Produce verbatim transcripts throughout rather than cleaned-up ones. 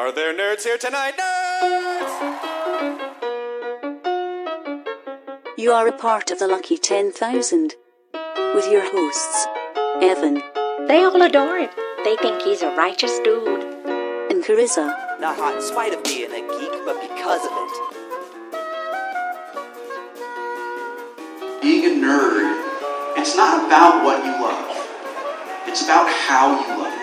Are there nerds here tonight? Nerds! You are a part of the Lucky ten thousand. With your hosts, Evan. They all adore him. They think he's a righteous dude. And Carissa. Not hot in spite of being a geek, but because of it. Being a nerd, it's not about what you love. It's about how you love it.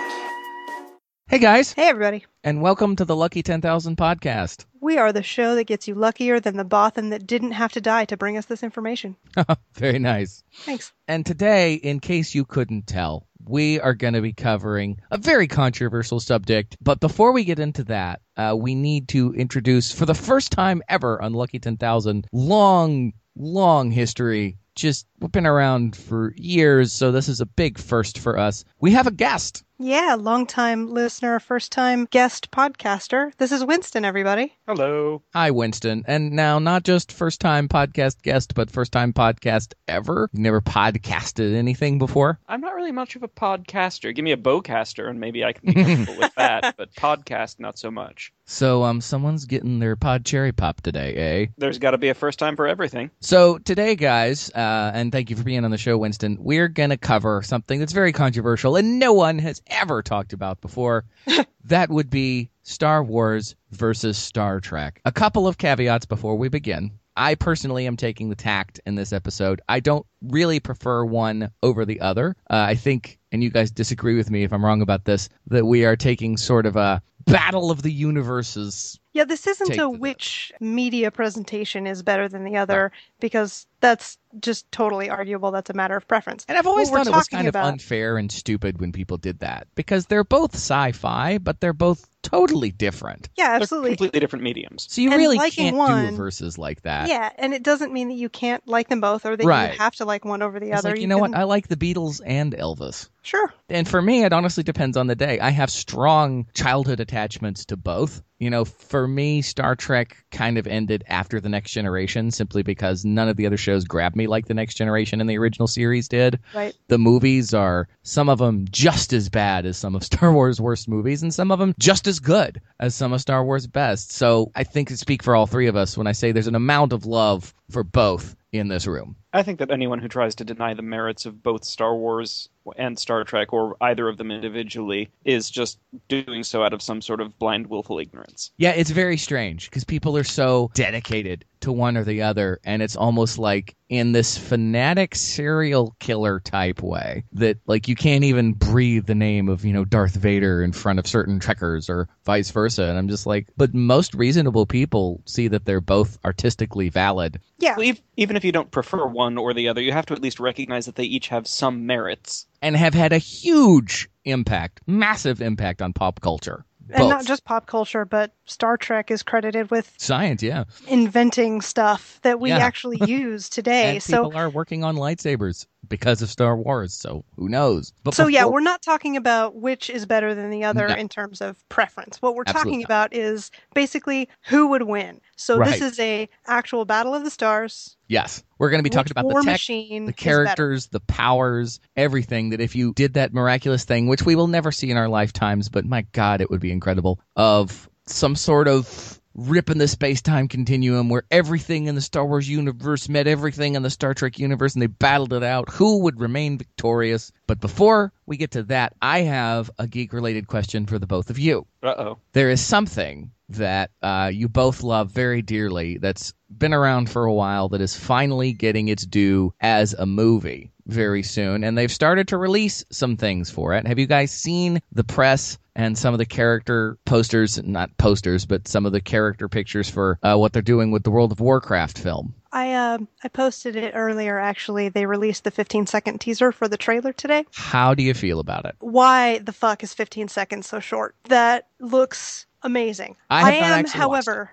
Hey guys. Hey everybody. And welcome to the Lucky ten thousand podcast. We are the show that gets you luckier than the Bothan that didn't have to die to bring us this information. Very nice. Thanks. And today, in case you couldn't tell, we are going to be covering a very controversial subject. But before we get into that, uh, we need to introduce, for the first time ever on Lucky ten thousand, long, long history. Just, we've been around for years, so this is a big first for us. We have a guest. Yeah, long-time listener, first-time guest podcaster. This is Winston, everybody. Hello. Hi, Winston. And now, not just first-time podcast guest, but first-time podcast ever. You've never podcasted anything before? I'm not really much of a podcaster. Give me a bowcaster, and maybe I can be comfortable with that, but podcast, not so much. So, um, someone's getting their pod cherry pop today, eh? There's got to be a first time for everything. So, today, guys, uh, and thank you for being on the show, Winston, we're going to cover something that's very controversial and no one has ever talked about before. That would be Star Wars versus Star Trek. A couple of caveats before we begin. I personally am taking the tact in this episode. I don't really prefer one over the other. Uh, I think, and you guys disagree with me if I'm wrong about this, that we are taking sort of a battle of the universes. Yeah, this isn't a which media presentation is better than the other, no. Because that's just totally arguable. That's a matter of preference. And I've always what thought it was kind about... of unfair and stupid when people did that, because they're both sci-fi, but they're both totally different. Yeah, absolutely. They're completely different mediums. So you and really can't one, do verses like that. Yeah, and it doesn't mean that you can't like them both or that right. you have to like one over the it's other. Like, you, you know can... what? I like the Beatles and Elvis. Sure. And for me, it honestly depends on the day. I have strong childhood attachments to both. You know, for me, Star Trek kind of ended after The Next Generation simply because none of the other shows grabbed me like The Next Generation and the original series did. Right. The movies are, some of them just as bad as some of Star Wars' worst movies, and some of them just as good as some of Star Wars' best. So I think I speak for all three of us when I say there's an amount of love for both in this room. I think that anyone who tries to deny the merits of both Star Wars and Star Trek, or either of them individually, is just doing so out of some sort of blind, willful ignorance. Yeah, it's very strange, because people are so dedicated to one or the other, and it's almost like in this fanatic serial killer type way that, like, you can't even breathe the name of, you know, Darth Vader in front of certain Trekkers or vice versa. And I'm just like, but most reasonable people see that they're both artistically valid. Yeah. Well, even if you don't prefer one or the other, you have to at least recognize that they each have some merits. And have had a huge impact, massive impact on pop culture. And Both. not just pop culture, but Star Trek is credited with science, yeah, inventing stuff that we yeah. actually use today. And so people are working on lightsabers because of Star Wars, so who knows? But so before... yeah, we're not talking about which is better than the other no. in terms of preference. What we're Absolutely talking not. about is basically who would win. So right. this is a actual battle of the stars. Yes. We're going to be talking Which about war the tech, machine the characters, the powers, everything that if you did that miraculous thing, which we will never see in our lifetimes, but my God, it would be incredible, of some sort of rip in the space-time continuum where everything in the Star Wars universe met everything in the Star Trek universe and they battled it out. Who would remain victorious? But before we get to that, I have a geek-related question for the both of you. Uh-oh. There is something that uh, you both love very dearly that's been around for a while that is finally getting its due as a movie very soon, and they've started to release some things for it. Have you guys seen the press and some of the character posters, not posters, but some of the character pictures for uh, what they're doing with the World of Warcraft film? I uh, I posted it earlier, actually. They released the fifteen second teaser for the trailer today. How do you feel about it? Why the fuck is fifteen seconds so short? That looks amazing. I, have I not am, actually however,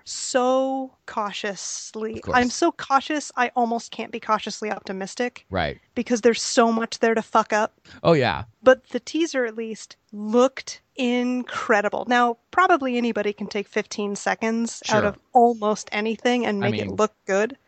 so cautiously, I'm so cautious, I almost can't be cautiously optimistic. Right. Because there's so much there to fuck up. Oh, yeah. But the teaser, at least, looked incredible. Now, probably anybody can take fifteen seconds sure. out of almost anything and make I mean, it look good.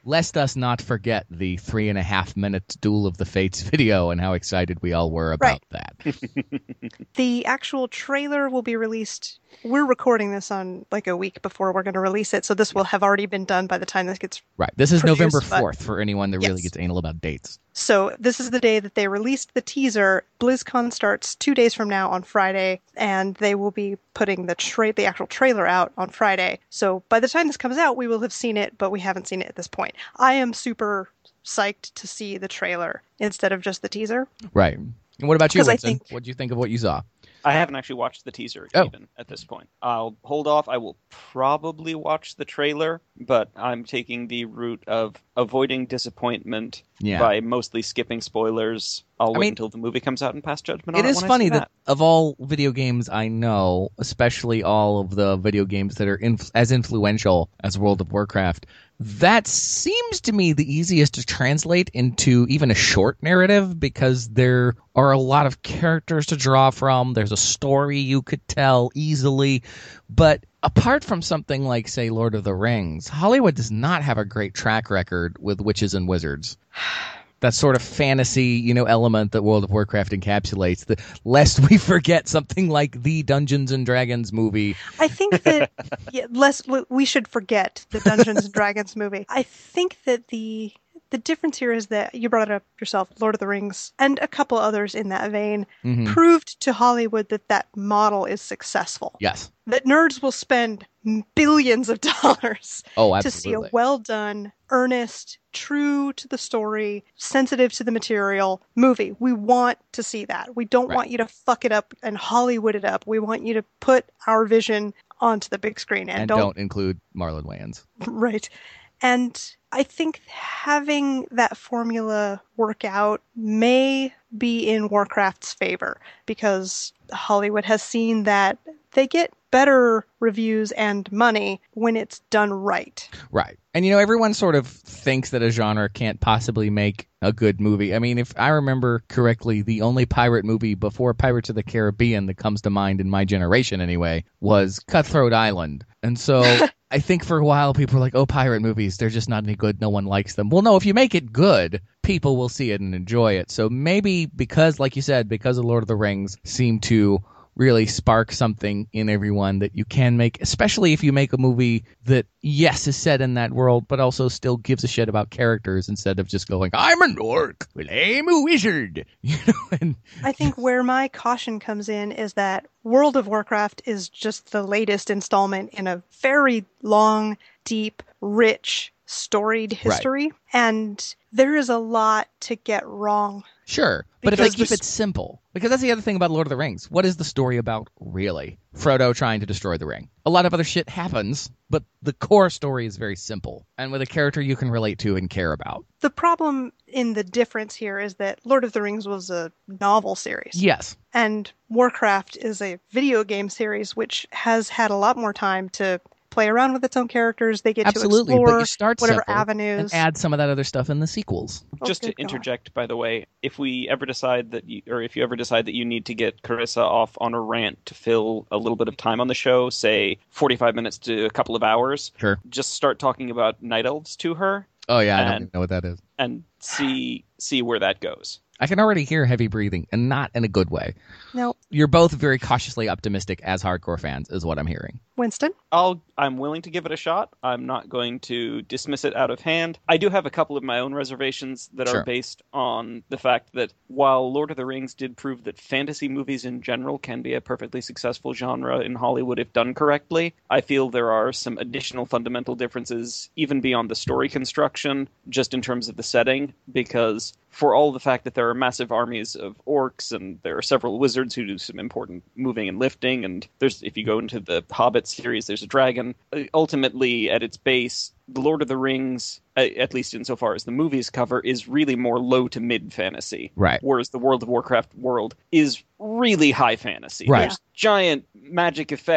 lest us not forget the three and a half minute Duel of the Fates video and how excited we all were about Right. that. The actual trailer will be released. We're recording this on like a week before we're going to release it, so this will have already been done by the time this gets. Right. This is Produced, November but- fourth for anyone that really Yes. gets anal about dates. So this is the day that they released the teaser. BlizzCon starts two days from now on Friday, and they will be putting the tra- the actual trailer out on Friday. So by the time this comes out, we will have seen it, but we haven't seen it at this point. I am super psyched to see the trailer instead of just the teaser. Right. And what about you, 'Cause I Winston? think- What do you think of what you saw? I haven't actually watched the teaser Oh. even at this point. I'll hold off. I will probably watch the trailer, but I'm taking the route of avoiding disappointment Yeah. by mostly skipping spoilers. I'll I wait mean, until the movie comes out and pass judgment on It it. is when I funny see that of all video games I know, especially all of the video games that are inf- as influential as World of Warcraft, that seems to me the easiest to translate into even a short narrative because there are a lot of characters to draw from. There's a story you could tell easily. But apart from something like, say, Lord of the Rings, Hollywood does not have a great track record with witches and wizards. That sort of fantasy, you know, element that World of Warcraft encapsulates, that lest we forget something like the Dungeons and Dragons movie. I think that yeah, less we should forget the Dungeons and Dragons movie. I think that the the difference here is that you brought it up yourself, Lord of the Rings, and a couple others in that vein, Mhm. proved to Hollywood that that model is successful. Yes. That nerds will spend billions of dollars Oh, to see a absolutely. well done, earnest, true to the story, sensitive to the material movie. We want to see that. We don't Right. want you to fuck it up and Hollywood it up. We want you to put our vision onto the big screen and, And don't include Marlon Wayans. right. And I think having that formula work out may be in Warcraft's favor because Hollywood has seen that they get better reviews and money when it's done right. Right. And, you know, everyone sort of thinks that a genre can't possibly make a good movie. I mean, if I remember correctly, the only pirate movie before Pirates of the Caribbean that comes to mind in my generation anyway was Cutthroat Island. And so I think for a while people were like, oh, pirate movies, they're just not any good. No one likes them. Well, no, if you make it good, people will see it and enjoy it. So maybe because, like you said, because of Lord of the Rings seemed to really spark something in everyone that you can make, especially if you make a movie that, yes, is set in that world, but also still gives a shit about characters instead of just going, I'm an orc, well, I'm a wizard. You know, and I think where my caution comes in is that World of Warcraft is just the latest installment in a very long, deep, rich, storied history. And there is a lot to get wrong. Sure, but if they Because keep the- it simple, because that's the other thing about Lord of the Rings. What is the story about, really? Frodo trying to destroy the ring. A lot of other shit happens, but the core story is very simple, and with a character you can relate to and care about. The problem in the difference here is that Lord of the Rings was a novel series. Yes. And Warcraft is a video game series which has had a lot more time to play around with its own characters. They get Absolutely, to but explore you start whatever simple avenues. and add some of that other stuff in the sequels. Oh, Just to good God. interject, by the way, if we ever decide that, you, or if you ever decide that you need to get Carissa off on a rant to fill a little bit of time on the show, say forty-five minutes to a couple of hours, Sure. just start talking about night elves to her Oh yeah, I don't And- even know what that is. and see see where that goes. I can already hear heavy breathing, and not in a good way. No, You're both very cautiously optimistic as hardcore fans, is what I'm hearing. Winston? I'll I'm willing to give it a shot. I'm not going to dismiss it out of hand. I do have a couple of my own reservations that Sure. are based on the fact that while Lord of the Rings did prove that fantasy movies in general can be a perfectly successful genre in Hollywood if done correctly, I feel there are some additional fundamental differences even beyond the story construction, just in terms of the setting, because for all the fact that there are massive armies of orcs and there are several wizards who do some important moving and lifting, and there's if you go into the Hobbit series, there's a dragon. Uh, Ultimately, at its base, the Lord of the Rings, uh, at least insofar as the movies cover, is really more low to mid fantasy. Right. Whereas the World of Warcraft world is really high fantasy. Right. There's giant magic effects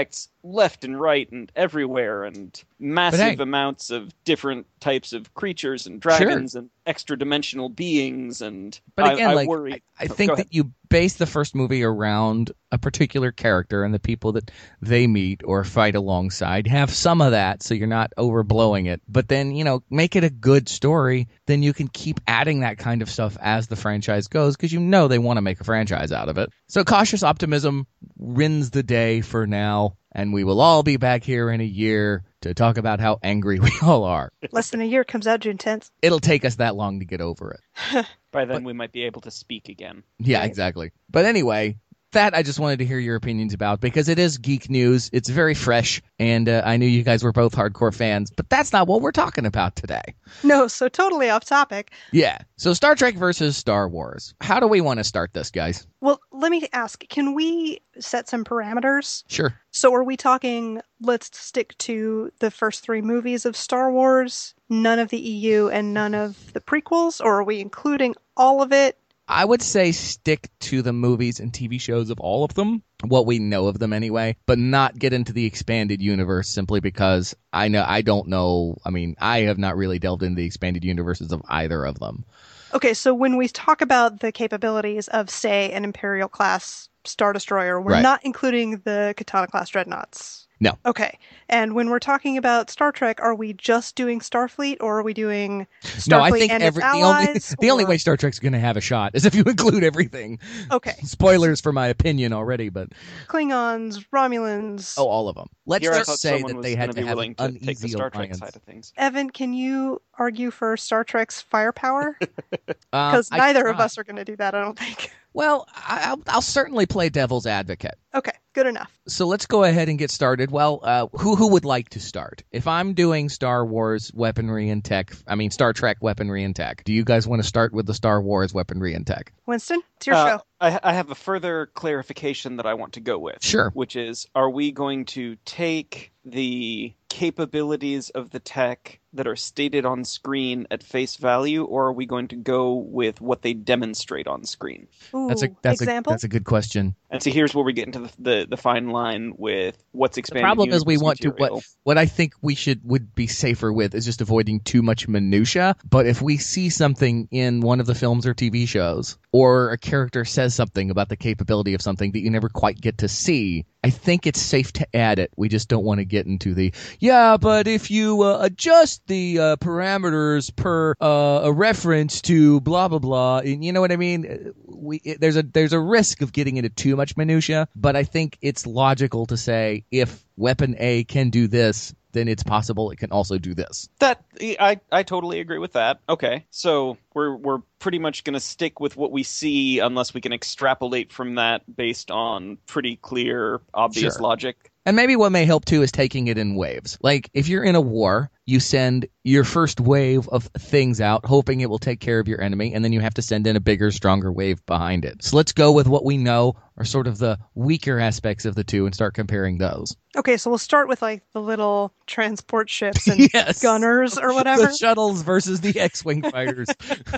left and right and everywhere, and massive hey- amounts of different types of creatures and dragons and extra dimensional beings. And But again, I, I like, worry. I, I Oh, think go that ahead. you base the first movie around a particular character and the people that they meet or fight alongside. Have some of that so you're not overblowing it. But then, you know, make it a good story. Then you can keep adding that kind of stuff as the franchise goes, because you know they want to make a franchise out of it. So cautious optimism wins the day for now. And we will all be back here in a year to talk about how angry we all are. Less than a year, comes out June tenth. It'll take us that long to get over it. By then, we might be able to speak again. Yeah, Right. exactly. But anyway, that I just wanted to hear your opinions about, because it is geek news. It's very fresh, and uh, I knew you guys were both hardcore fans, but that's not what we're talking about today. No, so totally off topic. Yeah. So Star Trek versus Star Wars. How do we want to start this, guys? Well, let me ask, can we set some parameters? Sure. So are we talking, let's stick to the first three movies of Star Wars, none of the E U and none of the prequels, or are we including all of it? I would say stick to the movies and T V shows of all of them, what we know of them anyway, but not get into the expanded universe simply because I know I don't know. I mean, I have not really delved into the expanded universes of either of them. Okay, so when we talk about the capabilities of, say, an Imperial class Star Destroyer, we're Right. not including the Katana class dreadnoughts. No. Okay. And when we're talking about Star Trek, are we just doing Starfleet, or are we doing Starfleet No, I think and every its the only allies? the only or- way Star Trek's going to have a shot is if you include everything. Okay. Spoilers for my opinion already, but Klingons, Romulans. oh, all of them. Let's Here I just thought say someone that was they had gonna to be have willing an to take the uneasy Star Trek alliance. side of things. Evan, can you argue for Star Trek's firepower? Um, Because I neither of try. us are going to do that, I don't think. Well, I, I'll, I'll certainly play devil's advocate. Okay, good enough. So let's go ahead and get started. Well, uh, who who would like to start? If I'm doing Star Wars weaponry and tech, I mean Star Trek weaponry and tech. Do you guys want to start with the Star Wars weaponry and tech? Winston, it's your Uh, show. I, I have a further clarification that I want to go with. Sure. Which is, are we going to take the capabilities of the tech that are stated on screen at face value, or are we going to go with what they demonstrate on screen? Ooh, That's a that's example? a that's a good question. And so here's where we get into the the, the fine line with what's The expanded. problem is we universe want to material. what what I think we should would be safer with is just avoiding too much minutia. But if we see something in one of the films or T V shows, or a character says something about the capability of something that you never quite get to see, I think it's safe to add it. We just don't want to get into the yeah, but if you uh, adjust the uh, parameters per uh, a reference to blah blah blah, and you know what I mean. We it, there's a there's a risk of getting into too much minutia, but I think it's logical to say if weapon A can do this, then it's possible it can also do this. That I I totally agree with that. Okay, so we're we're pretty much going to stick with what we see unless we can extrapolate from that based on pretty clear, obvious Sure. logic. And maybe what may help too is taking it in waves. Like if you're in a war, you send your first wave of things out, hoping it will take care of your enemy, and then you have to send in a bigger, stronger wave behind it. So let's go with what we know are sort of the weaker aspects of the two and start comparing those. Okay, so we'll start with like the little transport ships and Yes. gunners or whatever. The shuttles versus the X-Wing fighters.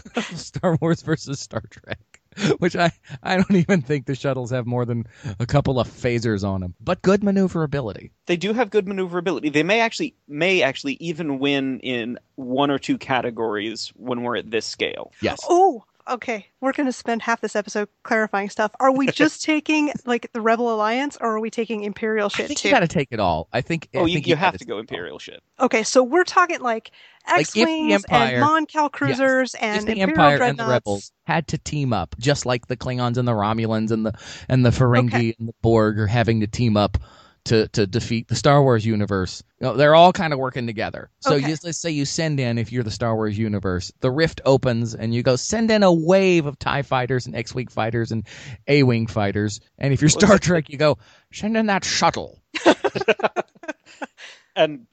Star Wars versus Star Trek. Which I, I don't even think the shuttles have more than a couple of phasers on them. But good maneuverability. They do have good maneuverability. They may actually may actually even win in one or two categories when we're at this scale. Yes. Oh, okay. We're going to spend half this episode clarifying stuff. Are we just taking like the Rebel Alliance, or are we taking Imperial I shit think too? you got to take it all. I think. I Oh, you, think you have gotta to go take it all. Imperial shit. Okay, so we're talking like Like, if the X-wings Empire- and Mon Cal cruisers and If the Imperial Empire and the dreadnoughts. Rebels had to team up, just like the Klingons and the Romulans and the and the Ferengi Okay. and the Borg are having to team up to, to defeat the Star Wars universe. You know, they're all kind of working together. So Okay. you, let's say you send in, if you're the Star Wars universe, the rift opens and you go send in a wave of TIE fighters and X-Wing fighters and A-Wing fighters. And if you're Star Trek, you go send in that shuttle. And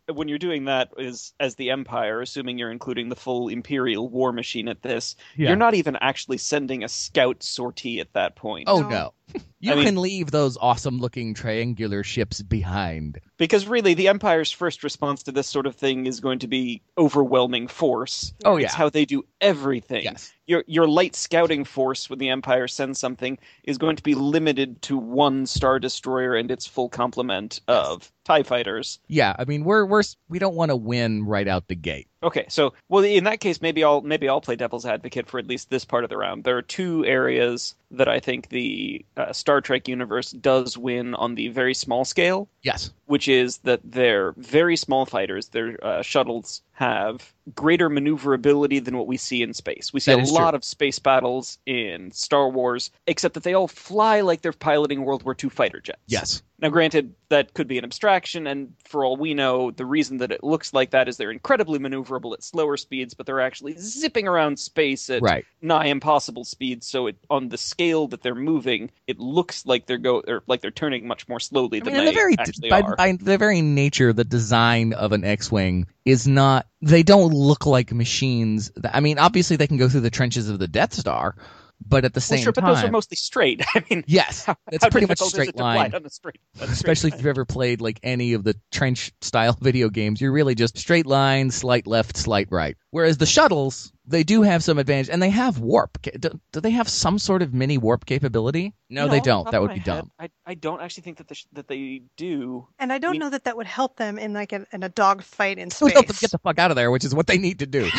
when you're doing that is as the Empire, assuming you're including the full Imperial war machine at this, Yeah. you're not even actually sending a scout sortie at that point. Oh No. no. You I mean- can leave those awesome-looking triangular ships behind. Because really, the Empire's first response to this sort of thing is going to be overwhelming force. Oh, yeah. It's how they do everything. Yes. Your your light scouting force when the Empire sends something is going to be limited to one Star Destroyer and its full complement of TIE fighters. Yeah, I mean, we're we're we don't want to win right out the gate. Okay, so well, in that case, maybe I'll maybe I'll play devil's advocate for at least this part of the round. There are two areas that I think the uh, Star Trek universe does win on the very small scale, Yes. which is that their very small fighters, their uh, shuttles, have greater maneuverability than what we see in space. We see That a is lot true. of space battles in Star Wars, except that they all fly like they're piloting World War Two fighter jets. Yes. Now, granted, that could be an abstraction, and for all we know, the reason that it looks like that is they're incredibly maneuverable at slower speeds, but they're actually zipping around space at Right. nigh impossible speeds. So, it, on the scale that they're moving, it looks like they're go or like they're turning much more slowly I than mean, in they the very actually by, are. by the very nature, the design of an X-wing is not. They don't look like machines. I mean, obviously they can go through the trenches of the Death Star, but at the Well, same sure, but time, those are mostly straight. I mean, yes, it's how pretty much difficult is straight it to line. glide on a straight, on a straight Especially if line? you've ever played like any of the trench style video games, you're really just straight line, slight left, slight right. Whereas the shuttles, they do have some advantage, and they have warp. Ca- Do, do they have some sort of mini warp capability? No, You know, they off the don't. top That of would my be head, dumb. I, I don't actually think that the sh- that they do. And I don't mean- know that that would help them in like a, in a dog fight in It would space. help them get the fuck out of there, which is what they need to do.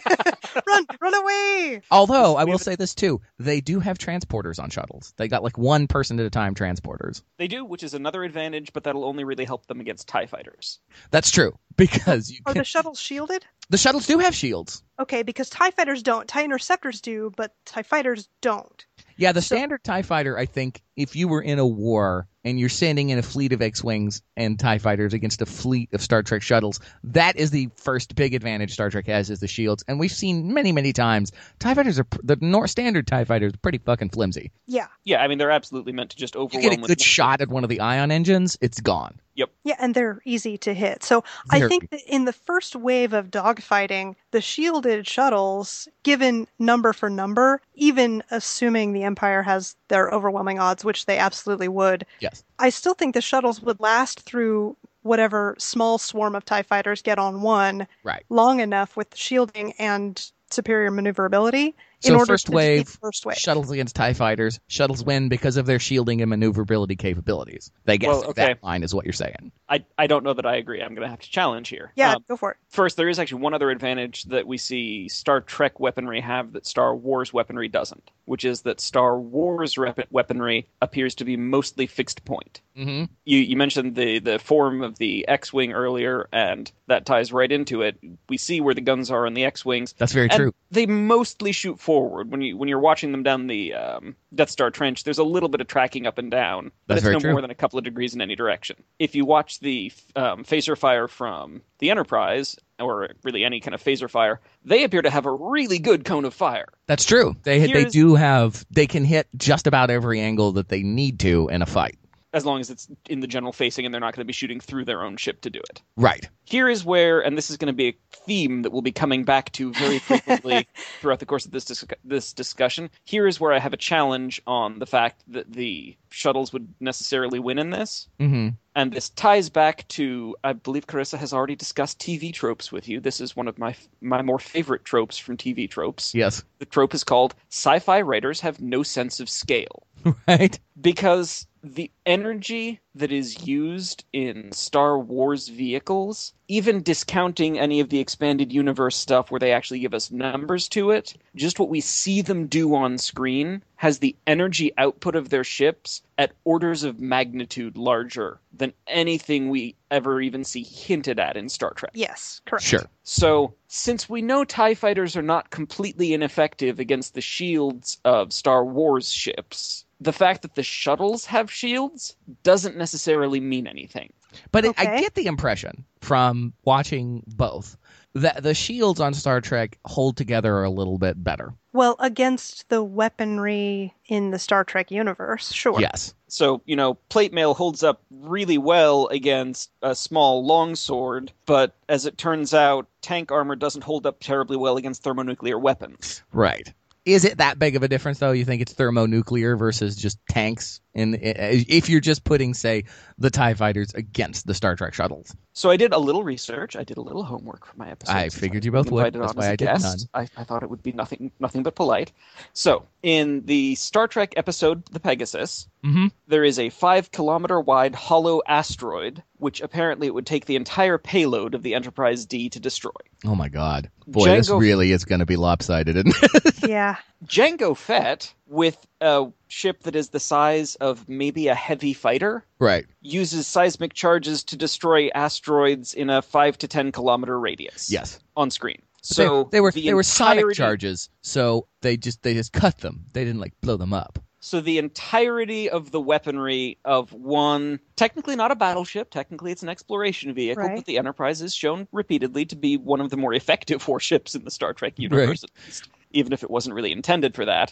Run, run away! Although I We will have- say this too, they do have transporters on shuttles. They got like one person at a time transporters. They do, which is another advantage, but that'll only really help them against TIE fighters. That's true because you Are can, the shuttles shielded? the shuttles do have shields. Okay, because TIE fighters don't. TIE interceptors do, but TIE fighters don't. Yeah, the So- standard TIE fighter, I think, if you were in a war and you're standing in a fleet of X-Wings and TIE fighters against a fleet of Star Trek shuttles, that is the first big advantage Star Trek has is the shields. And we've seen many, many times, TIE fighters are, pr- the nor- standard TIE fighters are pretty fucking flimsy. Yeah. Yeah, I mean they're absolutely meant to just You overwhelm. get a with good no- shot at one of the ion engines, it's gone. Yeah, and they're easy to hit. So I Very. think that in the first wave of dogfighting, the shielded shuttles, given number for number, even assuming the Empire has their overwhelming odds, which they absolutely would, Yes. I still think the shuttles would last through whatever small swarm of TIE fighters get on one Right. long enough with shielding and superior maneuverability in So order first to defeat wave, the first wave. Shuttles against TIE fighters. Shuttles win because of their shielding and maneuverability capabilities. They get Well, okay. that line is what you're saying. I I don't know that I agree. I'm going to have to challenge here. Yeah, Um, go for it. First, there is actually one other advantage that we see Star Trek weaponry have that Star Wars weaponry doesn't, which is that Star Wars rep- weaponry appears to be mostly fixed point. Mm-hmm. You, you mentioned the, the form of the X-Wing earlier, and that ties right into it. We see where the guns are on the X-Wings. That's very and true. They mostly shoot forward. When you when you're watching them down the um, Death Star trench, there's a little bit of tracking up and down, but That's it's very no true. more than a couple of degrees in any direction. If you watch the um, phaser fire from the Enterprise, or really any kind of phaser fire, they appear to have a really good cone of fire. That's true. They they Here's- do have they can hit just about every angle that they need to in a fight. As long as it's in the general facing and they're not going to be shooting through their own ship to do it. Right. Here is where, and this is going to be a theme that we'll be coming back to very frequently throughout the course of this dis- this discussion. Here is where I have a challenge on the fact that the shuttles would necessarily win in this. Mm-hmm. And this ties back to, I believe Carissa has already discussed T V tropes with you. This is one of my my more favorite tropes from T V tropes. Yes. The trope is called sci-fi writers have no sense of scale. Right. Because the energy that is used in Star Wars vehicles, even discounting any of the expanded universe stuff where they actually give us numbers to it, just what we see them do on screen has the energy output of their ships at orders of magnitude larger than anything we ever even see hinted at in Star Trek. Yes, correct. Sure. So, since we know TIE fighters are not completely ineffective against the shields of Star Wars ships, the fact that the shuttles have shields doesn't necessarily mean anything. But it, I Okay. get the impression from watching both that the shields on Star Trek hold together a little bit better. Well, against the weaponry in the Star Trek universe, sure. Yes. So, you know, plate mail holds up really well against a small longsword, but as it turns out, tank armor doesn't hold up terribly well against thermonuclear weapons. Right. Is it that big of a difference, though? You think it's thermonuclear versus just tanks? In, if you're just putting, say, the TIE fighters against the Star Trek shuttles. So I did a little research. I did a little homework for my episode. I since figured I you both was would. invited That's on why as a I did guest. I, I thought it would be nothing, nothing but polite. So, in the Star Trek episode The Pegasus, Mm-hmm. there is a five-kilometer wide hollow asteroid, which apparently it would take the entire payload of the Enterprise D to destroy. Oh, my God. Boy, this Jango- really is going to be lopsided, isn't it? Yeah. Jango Fett, with a ship that is the size of maybe a heavy fighter, Right. uses seismic charges to destroy asteroids in a five to ten kilometer radius. Yes. On screen. But So they, they were the they were sonic entirety- charges, so they just they just cut them. They didn't like blow them up. So the entirety of the weaponry of one, technically not a battleship, technically it's an exploration vehicle, Right. but the Enterprise is shown repeatedly to be one of the more effective warships in the Star Trek universe, at least, even if it wasn't really intended for that,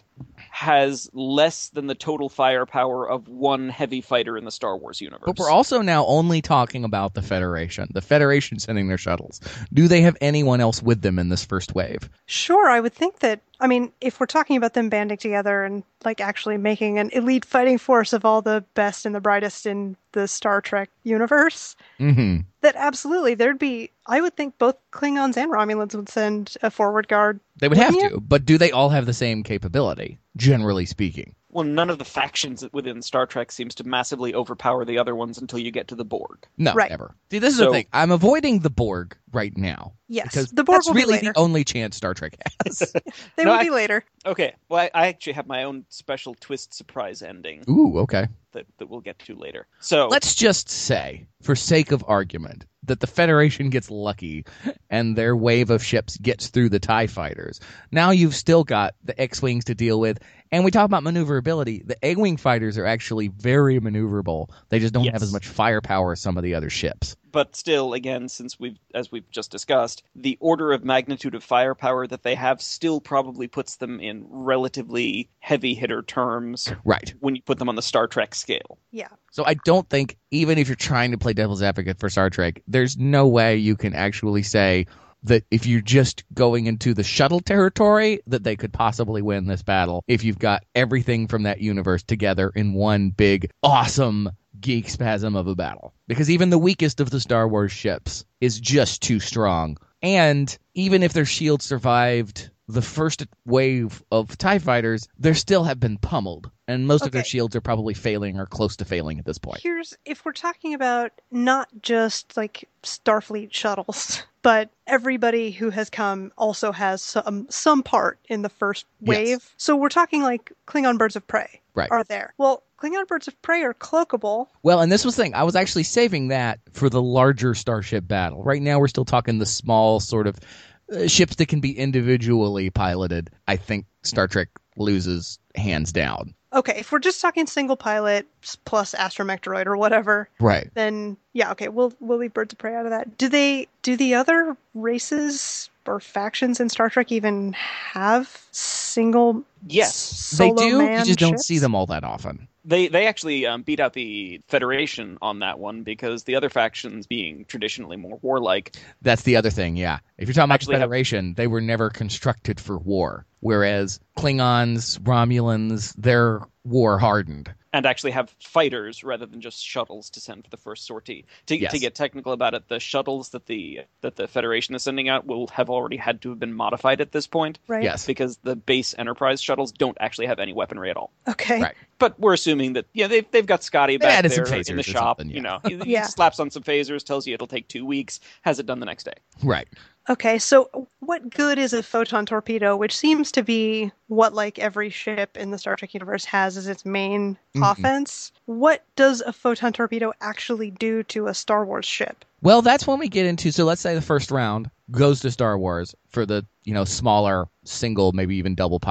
has less than the total firepower of one heavy fighter in the Star Wars universe. But we're also now only talking about the Federation. The Federation sending their shuttles. Do they have anyone else with them in this first wave? Sure, I would think that, I mean, if we're talking about them banding together and, like, actually making an elite fighting force of all the best and the brightest in the Star Trek universe, Mm-hmm. that absolutely, there'd be, I would think both Klingons and Romulans would send a forward guard. They would have Wouldn't to, but do they all have the same capability, generally speaking? Well, none of the factions within Star Trek seems to massively overpower the other ones until you get to the Borg. No, Right. never. See, this is So- the thing. I'm avoiding the Borg right now. Yes, Because the Borg that's will be really later. the only chance Star Trek has. They No, will I- be later. Okay, well, I, I actually have my own special twist surprise ending Ooh, okay. that, that we'll get to later. So, Let's just say, for sake of argument, that the Federation gets lucky and their wave of ships gets through the TIE fighters. Now you've still got the X-Wings to deal with. And we talk about maneuverability. The A-Wing fighters are actually very maneuverable. They just don't Yes. have as much firepower as some of the other ships. but still, again, since we've, as we've just discussed, the order of magnitude of firepower that they have still probably puts them in relatively heavy hitter terms Right. when you put them on the Star Trek scale. Yeah. So I don't think, even if you're trying to play devil's advocate for Star Trek, there's no way you can actually say that if you're just going into the shuttle territory, that they could possibly win this battle if you've got everything from that universe together in one big, awesome geek spasm of a battle. Because even the weakest of the Star Wars ships is just too strong. And even if their shield survived the first wave of TIE fighters, they still have been pummeled. And most of their Okay. shields are probably failing or close to failing at this point. Here's, if we're talking about not just like Starfleet shuttles, but everybody who has come also has some some part in the first wave. Yes. So we're talking like Klingon birds of prey Right. are there. Well, Klingon birds of prey are cloakable. Well, and this was the thing. I was actually saving that for the larger starship battle. Right now, we're still talking the small sort of uh, ships that can be individually piloted. I think Star Trek loses hands down. Okay, if we're just talking single pilot s- plus astromech droid or whatever, Right. then yeah, okay, we'll we'll leave birds of prey out of that. Do they do the other races or factions in Star Trek even have single Yes, They solo do. man You just don't ships? see them all that often. They they actually um, beat out the Federation on that one because the other factions, being traditionally more warlike, That's the other thing, yeah. If you're talking about Actually the have- Federation, they were never constructed for war. Whereas Klingons, Romulans, they're war hardened. and actually have fighters rather than just shuttles to send for the first sortie. To, Yes. to get technical about it, the shuttles that the that the Federation is sending out will have already had to have been modified at this point. Right. Yes. Because the base Enterprise shuttles don't actually have any weaponry at all. Okay. Right. But we're assuming that yeah they've they've got Scotty They back added there some in phasers the or shop. something, You yeah. know, he, he Yeah. slaps on some phasers, tells you it'll take two weeks, has it done the next day. Right. Okay, so what good is a photon torpedo, which seems to be what like every ship in the Star Trek universe has as its main Mhm. offense? What does a photon torpedo actually do to a Star Wars ship? Well, that's when we get into, so let's say the first round goes to Star Wars for the, you know, smaller, single, maybe even double pilot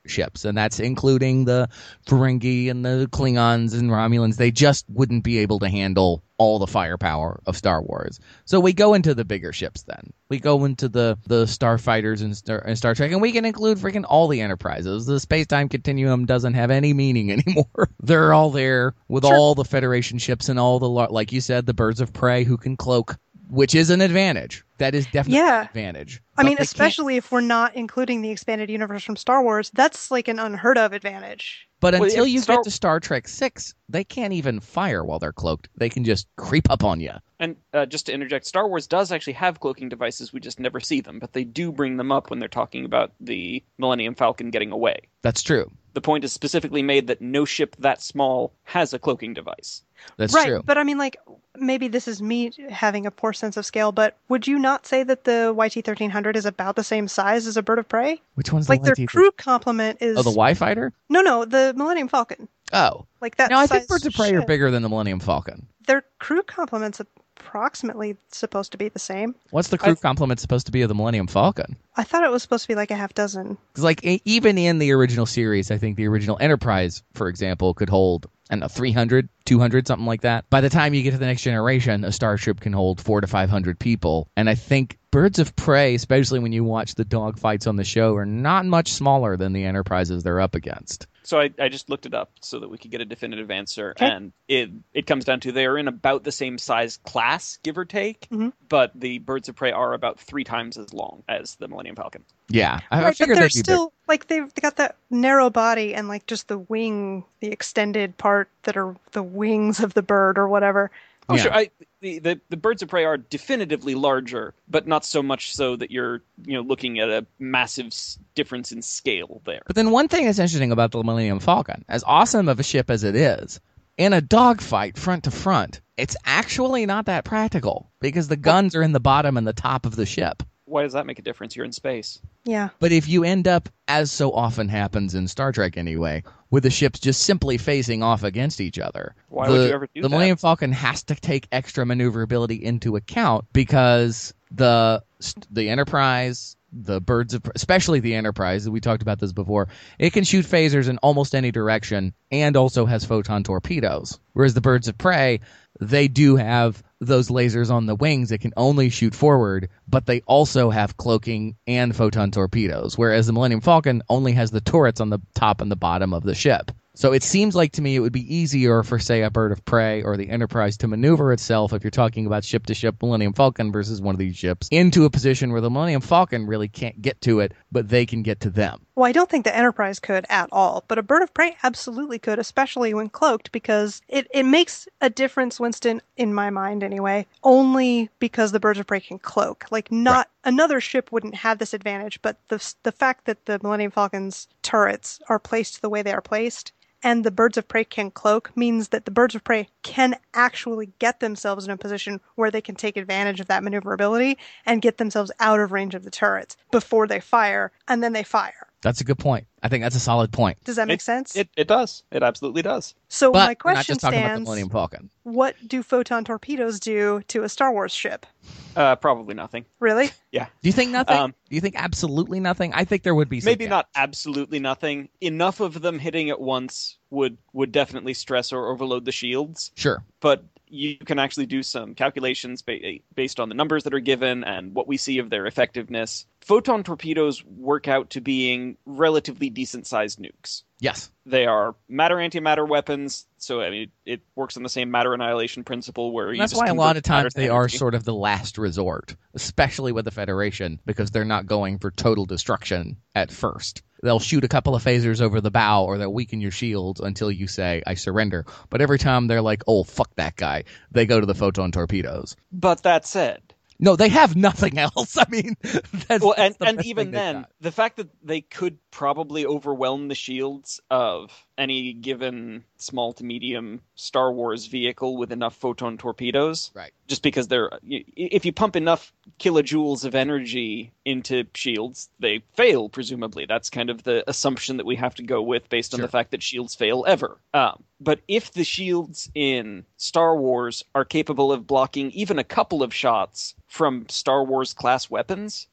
ships, and that's including the Ferengi and the Klingons and Romulans. They just wouldn't be able to handle all the firepower of Star Wars. So we go into the bigger ships then. We go into the, the starfighters and Star, and Star Trek, and we can include freaking all the Enterprises. The space-time continuum doesn't have any meaning anymore. They're all there with sure. all the Federation ships and all the, like you said, the birds of prey who can cloak, which is an advantage. That is definitely yeah. an advantage. I But mean, they especially can't- if we're not including the expanded universe from Star Wars, that's like an unheard of advantage. But Well, until if you Star- get to Star Trek six, they can't even fire while they're cloaked. They can just creep up on you. And uh, just to interject, Star Wars does actually have cloaking devices. We just never see them, but they do bring them up when they're talking about the Millennium Falcon getting away. That's true. The point is specifically made that no ship that small has a cloaking device. That's right, true. but I mean, like, maybe this is me having a poor sense of scale, but would you not say that the Y T thirteen hundred is about the same size as a bird of prey? Which one's Like, the their crew complement is... Oh, the Y Fighter? No, no, the Millennium Falcon. Oh. Like that No, I size think Birds of Prey are ship. bigger than the Millennium Falcon. Their crew complement's approximately supposed to be the same. What's the crew I- complement supposed to be of the Millennium Falcon? I thought it was supposed to be like a half dozen. Because, like, e- even in the original series, I think the original Enterprise, for example, could hold, I don't know, three hundred, two hundred, something like that. By the time you get to the next generation, a starship can hold four to five hundred people. And I think Birds of Prey, especially when you watch the dogfights on the show, are not much smaller than the Enterprises they're up against. So I, I just looked it up so that we could get a definitive answer, Okay. and it it comes down to they are in about the same size class, give or take, Mhm. but the Birds of Prey are about three times as long as the Millennium Falcon. Yeah, I, I Right, but figured they're they'd be still, like, they've they got that narrow body and, like, just the wing, the extended part that are the wings of the bird or whatever. Oh, Yeah. sure. I, the, the the Birds of Prey are definitively larger, but not so much so that you're you know looking at a massive s- difference in scale there. But then one thing that's interesting about the Millennium Falcon, as awesome of a ship as it is, in a dogfight front to front, it's actually not that practical because the guns are in the bottom and the top of the ship. Why does that make a difference? You're in space. Yeah. But if you end up, as so often happens in Star Trek anyway, with the ships just simply facing off against each other, Why the, would you ever do the that? Millennium Falcon has to take extra maneuverability into account because the the Enterprise, the birds of, especially the Enterprise, we talked about this before, it can shoot phasers in almost any direction and also has photon torpedoes. Whereas the birds of prey, they do have those lasers on the wings that can only shoot forward, but they also have cloaking and photon torpedoes, whereas the Millennium Falcon only has the turrets on the top and the bottom of the ship. So it seems like to me it would be easier for, say, a bird of prey or the Enterprise to maneuver itself, if you're talking about ship-to-ship Millennium Falcon versus one of these ships, into a position where the Millennium Falcon really can't get to it, but they can get to them. Well, I don't think the Enterprise could at all, but a bird of prey absolutely could, especially when cloaked, because it, it makes a difference, Winston, in my mind anyway, only because the birds of prey can cloak. Like, not another ship wouldn't have this advantage, but the the fact that the Millennium Falcon's turrets are placed the way they are placed, and the birds of prey can cloak, means that the birds of prey can actually get themselves in a position where they can take advantage of that maneuverability and get themselves out of range of the turrets before they fire, and then they fire. That's a good point. I think that's a solid point. Does that make It- sense? It it does. It absolutely does. so But my we're not question just talking about the stands, Millennium Falcon. what do photon torpedoes do to a Star Wars ship? Uh, probably nothing. Really? Yeah. Do you think nothing? Um, Do you think absolutely nothing? I think there would be some Maybe damage. not absolutely nothing. Enough of them hitting at once would would definitely stress or overload the shields. Sure. But you can actually do some calculations ba- based on the numbers that are given and what we see of their effectiveness. Photon torpedoes work out to being relatively decent-sized nukes. Yes. They are matter-antimatter weapons, so I mean, it works on the same matter annihilation principle where you That's just why a convert lot of matter times to they are energy. sort of the last resort, especially with the Federation, because they're not going for total destruction at first. They'll shoot a couple of phasers over the bow, or they'll weaken your shields until you say, I surrender. But every time they're like, oh, fuck that guy, they go to the photon torpedoes. But that said, No, they have nothing else. I mean, that's, well, and, that's the and best even thing they've then, got. the fact that they could probably overwhelm the shields of any given small to medium Star Wars vehicle with enough photon torpedoes, Right. just because they're if you pump enough kilojoules of energy into shields, they fail. Presumably, that's kind of the assumption that we have to go with based on Sure. the fact that shields fail ever. Um, but if the shields in Star Wars are capable of blocking even a couple of shots from Star Wars class weapons,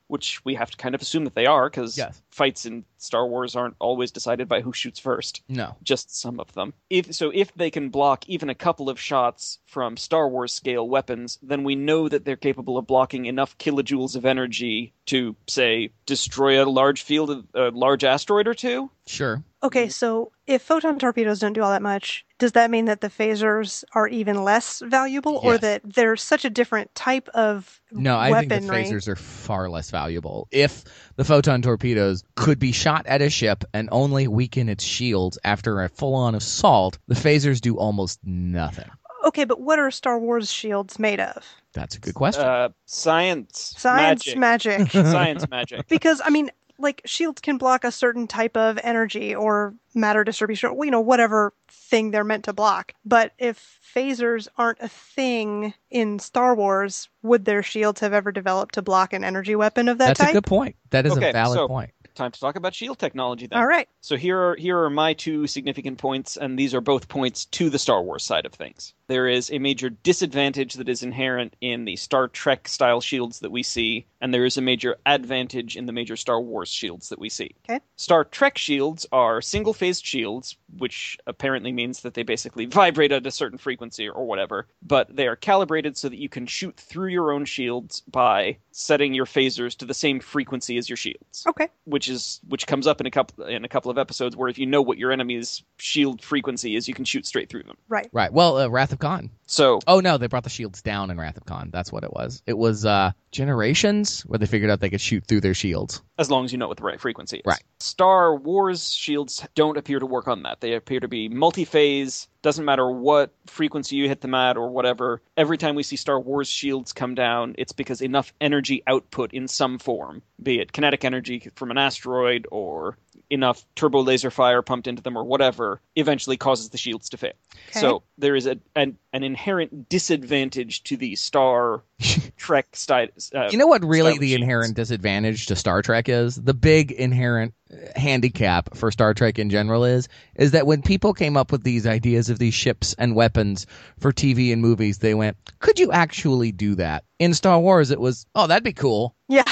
which we have to kind of assume that they are, because Yes. fights in Star Wars aren't always decided by who shoots first. No. Just some of them. If so, if they can block even a couple of shots from Star Wars scale weapons, then we know that they're capable of blocking enough kilojoules of energy to, say, destroy a large field, of, a large asteroid or two. Sure. Okay, so if photon torpedoes don't do all that much, does that mean that the phasers are even less valuable, or Yes. that they're such a different type of No, I think weaponry? the phasers are far less valuable. If the photon torpedoes could be shot at a ship and only weaken its shields after a full-on assault, the phasers do almost nothing. Okay, but what are Star Wars shields made of? That's a good question. Uh, science. Science Magic. magic. Science magic. Because, I mean, like, shields can block a certain type of energy or matter distribution, you know, whatever thing they're meant to block. But if phasers aren't a thing in Star Wars, would their shields have ever developed to block an energy weapon of that That's type? a good point. That is Okay, a valid so- point. Time to talk about shield technology then. All right. So here are here are my two significant points, and these are both points to the Star Wars side of things. There is a major disadvantage that is inherent in the Star Trek style shields that we see, and there is a major advantage in the major Star Wars shields that we see. Okay. Star Trek shields are single-phased shields, which apparently means that they basically vibrate at a certain frequency or whatever, but they are calibrated so that you can shoot through your own shields by setting your phasers to the same frequency as your shields. Okay. Which is which comes up in a couple in a couple of episodes where if you know what your enemy's shield frequency is, you can shoot straight through them. Right. Right. Well, uh, Wrath of Khan. So Oh, no, they brought the shields down in Wrath of Khan. That's what it was. It was uh, Generations, where they figured out they could shoot through their shields. as long as you know what the right frequency is. Right. Star Wars shields don't appear to work on that. They appear to be multi-phase. Doesn't matter what frequency you hit them at or whatever. Every time we see Star Wars shields come down, it's because enough energy output in some form, be it kinetic energy from an asteroid or enough turbo laser fire pumped into them or whatever, eventually causes the shields to fail. Okay. So there is a an, an inherent disadvantage to the Star Trek style. Uh, You know what really style the shields. inherent disadvantage to Star Trek is? The big inherent handicap for Star Trek in general is is that when people came up with these ideas of these ships and weapons for T V and movies, they went, could you actually do that? In Star Wars, it was, oh, that'd be cool. Yeah.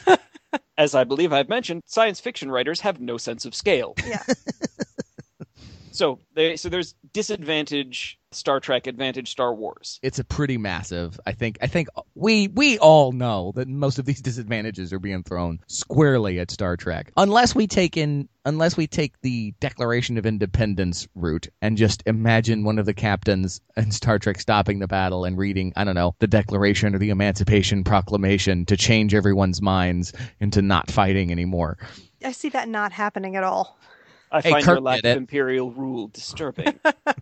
As I believe I've mentioned, science fiction writers have no sense of scale. Yeah. So they so there's disadvantage Star Trek, advantage Star Wars. It's a pretty massive. I think. I think we we all know that most of these disadvantages are being thrown squarely at Star Trek, unless we take in unless we take the Declaration of Independence route and just imagine one of the captains in Star Trek stopping the battle and reading, I don't know, the Declaration or the Emancipation Proclamation to change everyone's minds into not fighting anymore. I see that not happening at all. I Hey, find Kirk your lack did of it. imperial rule disturbing.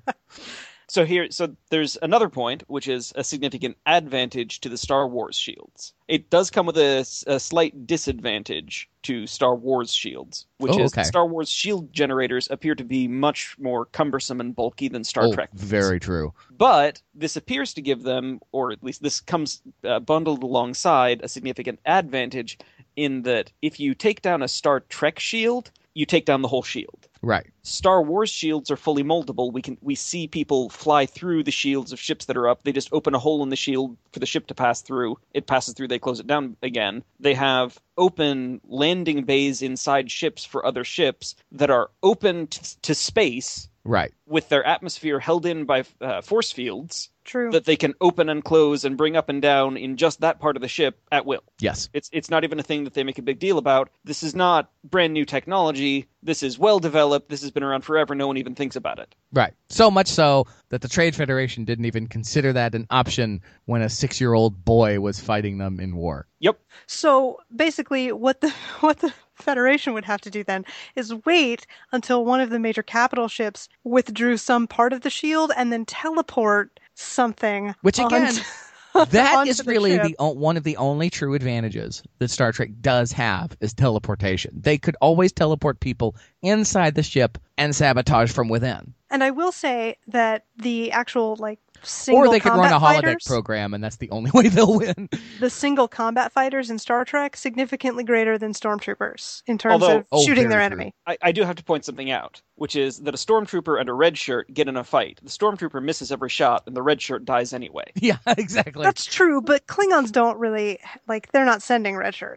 So here, so there's another point, which is a significant advantage to the Star Wars shields. It does come with a, a slight disadvantage to Star Wars shields, which Oh, is okay. Star Wars shield generators appear to be much more cumbersome and bulky than Star Oh, Trek ones. very true. But this appears to give them, or at least this comes uh, bundled alongside, a significant advantage in that if you take down a Star Trek shield, you take down the whole shield. Right. Star Wars shields are fully moldable. We can we see people fly through the shields of ships that are up. They just open a hole in the shield for the ship to pass through. It passes through, they close it down again. They have open landing bays inside ships for other ships that are open t- to space Right. with their atmosphere held in by uh, force fields True. that they can open and close and bring up and down in just that part of the ship at will. Yes. It's it's not even a thing that they make a big deal about. This is not brand new technology. This is well developed. This has been around forever. No one even thinks about it. Right. So much so that the Trade Federation didn't even consider that an option when a six-year-old boy was fighting them in war. Yep. So basically, what the what the Federation would have to do then is wait until one of the major capital ships withdrew some part of the shield and then teleport something. Which again, onto- that onto is the really ship. the o- one of the only true advantages that Star Trek does have is teleportation. They could always teleport people inside the ship and sabotage from within. And I will say that the actual like single Or they could run combat a holodeck fighters, program, and that's the only way they'll win. the single combat fighters in Star Trek significantly greater than stormtroopers in terms Although- of Oh, shooting very their true. enemy. I, I do have to point something out, which is that a stormtrooper and a red shirt get in a fight. The stormtrooper misses every shot, and the red shirt dies anyway. Yeah, exactly. That's true, but Klingons don't really like. They're not sending red shirts.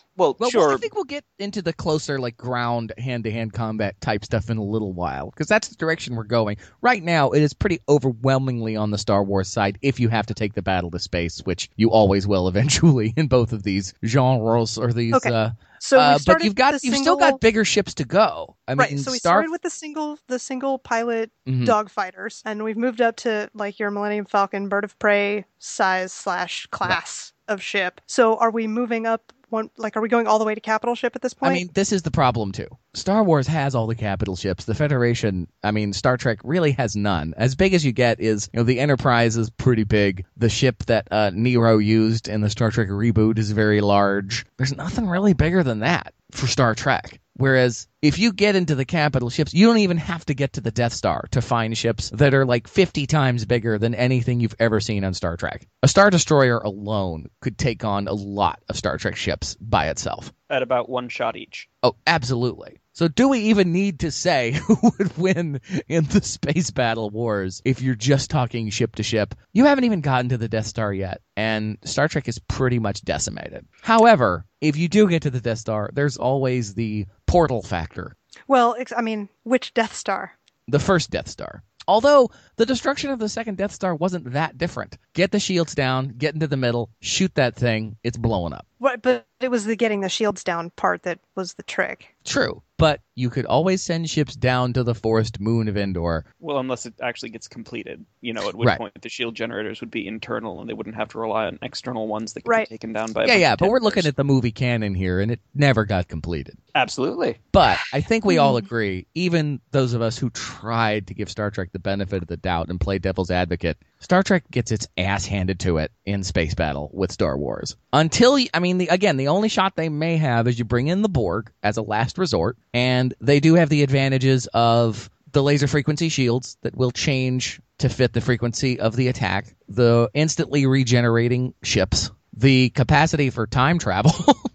Well, Well, sure. I think we'll get into the closer, like, ground hand-to-hand combat type stuff in a little while, because that's the direction we're going. Right now, it is pretty overwhelmingly on the Star Wars side if you have to take the battle to space, which you always will eventually in both of these genres or these... Okay. Uh, So we uh, but started you've got with the you've still single- got bigger ships to go. I right. mean, So we Star... started with the single the single pilot Mhm. dogfighters, and we've moved up to like your Millennium Falcon bird of prey size slash class of ship. So are we moving up one? Like, are we going all the way to capital ship at this point? I mean, this is the problem, too. Star Wars has all the capital ships. The Federation, I mean, Star Trek really has none. As big as you get is, you know, the Enterprise is pretty big. The ship that uh, Nero used in the Star Trek reboot is very large. There's nothing really bigger than that for Star Trek. Whereas if you get into the capital ships, you don't even have to get to the Death Star to find ships that are like fifty times bigger than anything you've ever seen on Star Trek. A Star Destroyer alone could take on a lot of Star Trek ships by itself. At about one shot each. Oh, absolutely. So do we even need to say who would win in the space battle wars if you're just talking ship to ship? You haven't even gotten to the Death Star yet, and Star Trek is pretty much decimated. However, if you do get to the Death Star, there's always the portal factor. well, ex- I mean, which Death Star? The first Death Star. Although, the destruction of the second Death Star wasn't that different. Get the shields down, get into the middle, shoot that thing, it's blowing up. What? But it was the getting the shields down part that was the trick. True, but you could always send ships down to the forest moon of Endor. Well, unless it actually gets completed, you know, at which Right. point the shield generators would be internal and they wouldn't have to rely on external ones that could Right. be taken down by a Yeah, bunch yeah, of but we're Templars. looking at the movie canon here, and it never got completed. Absolutely. But I think we all agree, even those of us who tried to give Star Trek the benefit of the doubt and play devil's advocate, Star Trek gets its ass handed to it in space battle with Star Wars. Until, y- I mean, the, again, the only shot they may have is you bring in the Borg as a last resort, and they do have the advantages of the laser frequency shields that will change to fit the frequency of the attack, the instantly regenerating ships, the capacity for time travel.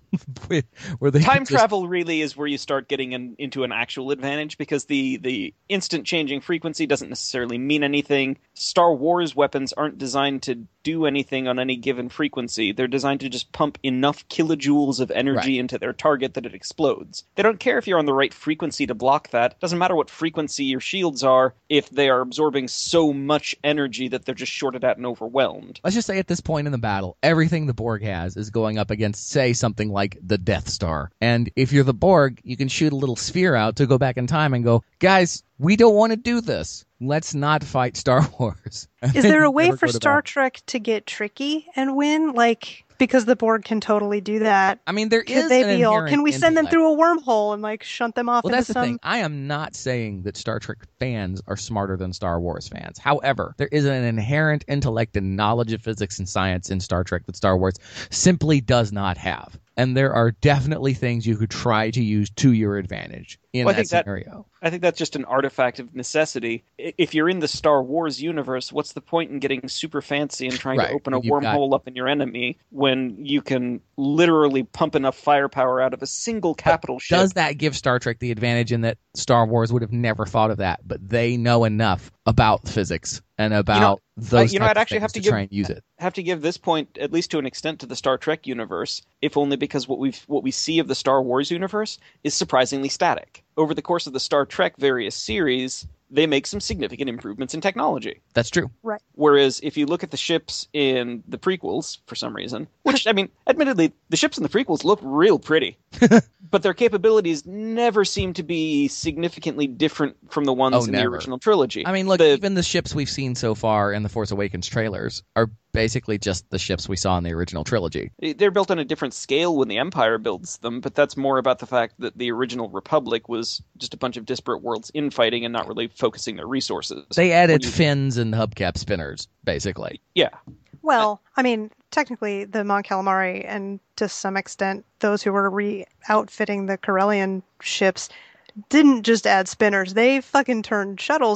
where they Time could just- travel really is where you start getting in, into an actual advantage, because the, the instant changing frequency doesn't necessarily mean anything. Star Wars weapons aren't designed to do anything on any given frequency. They're designed to just pump enough kilojoules of energy Right. into their target that it explodes. They don't care if you're on the right frequency to block that. Doesn't matter what frequency your shields are if they are absorbing so much energy that they're just shorted out and overwhelmed. Let's just say at this point in the battle, everything the Borg has is going up against, say, something like the Death Star. And if you're the Borg, you can shoot a little sphere out to go back in time and go, guys, we don't want to do this. Let's not fight Star Wars. And Is then there a you way never for go to Star battle. Trek to get tricky and win? Like, because the Borg can totally do that. I mean, there Could is they an be all? inherent Can we send them intellect. through a wormhole and like shunt them off Well, into that's the some? thing. I am not saying that Star Trek fans are smarter than Star Wars fans. However, there is an inherent intellect and knowledge of physics and science in Star Trek that Star Wars simply does not have. And there are definitely things you could try to use to your advantage in Well, I that think that- scenario. I think that's just an artifact of necessity. I- If you're in the Star Wars universe, what's the point in getting super fancy and trying Right, to open a when you've got- wormhole up in your enemy when you can literally pump enough firepower out of a single capital ship? Does that give Star Trek the advantage in that Star Wars would have never thought of that, but they know enough about physics and about those you know, types I'd of actually things have to to give- try and use it? have to give this point, at least to an extent, to the Star Trek universe, if only because what we what we see of the Star Wars universe is surprisingly static. Over the course of the Star Trek various series, they make some significant improvements in technology. That's true. Right. Whereas if you look at the ships in the prequels, for some reason, which, I mean, admittedly, the ships in the prequels look real pretty. But their capabilities never seem to be significantly different from the ones Oh, in never. the original trilogy. I mean, look, The- even the ships we've seen so far in the Force Awakens trailers are basically just the ships we saw in the original trilogy. They're built on a different scale when the Empire builds them, but that's more about the fact that the original Republic was just a bunch of disparate worlds infighting and not really focusing their resources. They added When you- fins and hubcap spinners, basically. Yeah. Well, I mean, technically, the Mon Calamari and to some extent those who were re-outfitting the Corellian ships didn't just add spinners. They fucking turned shuttles into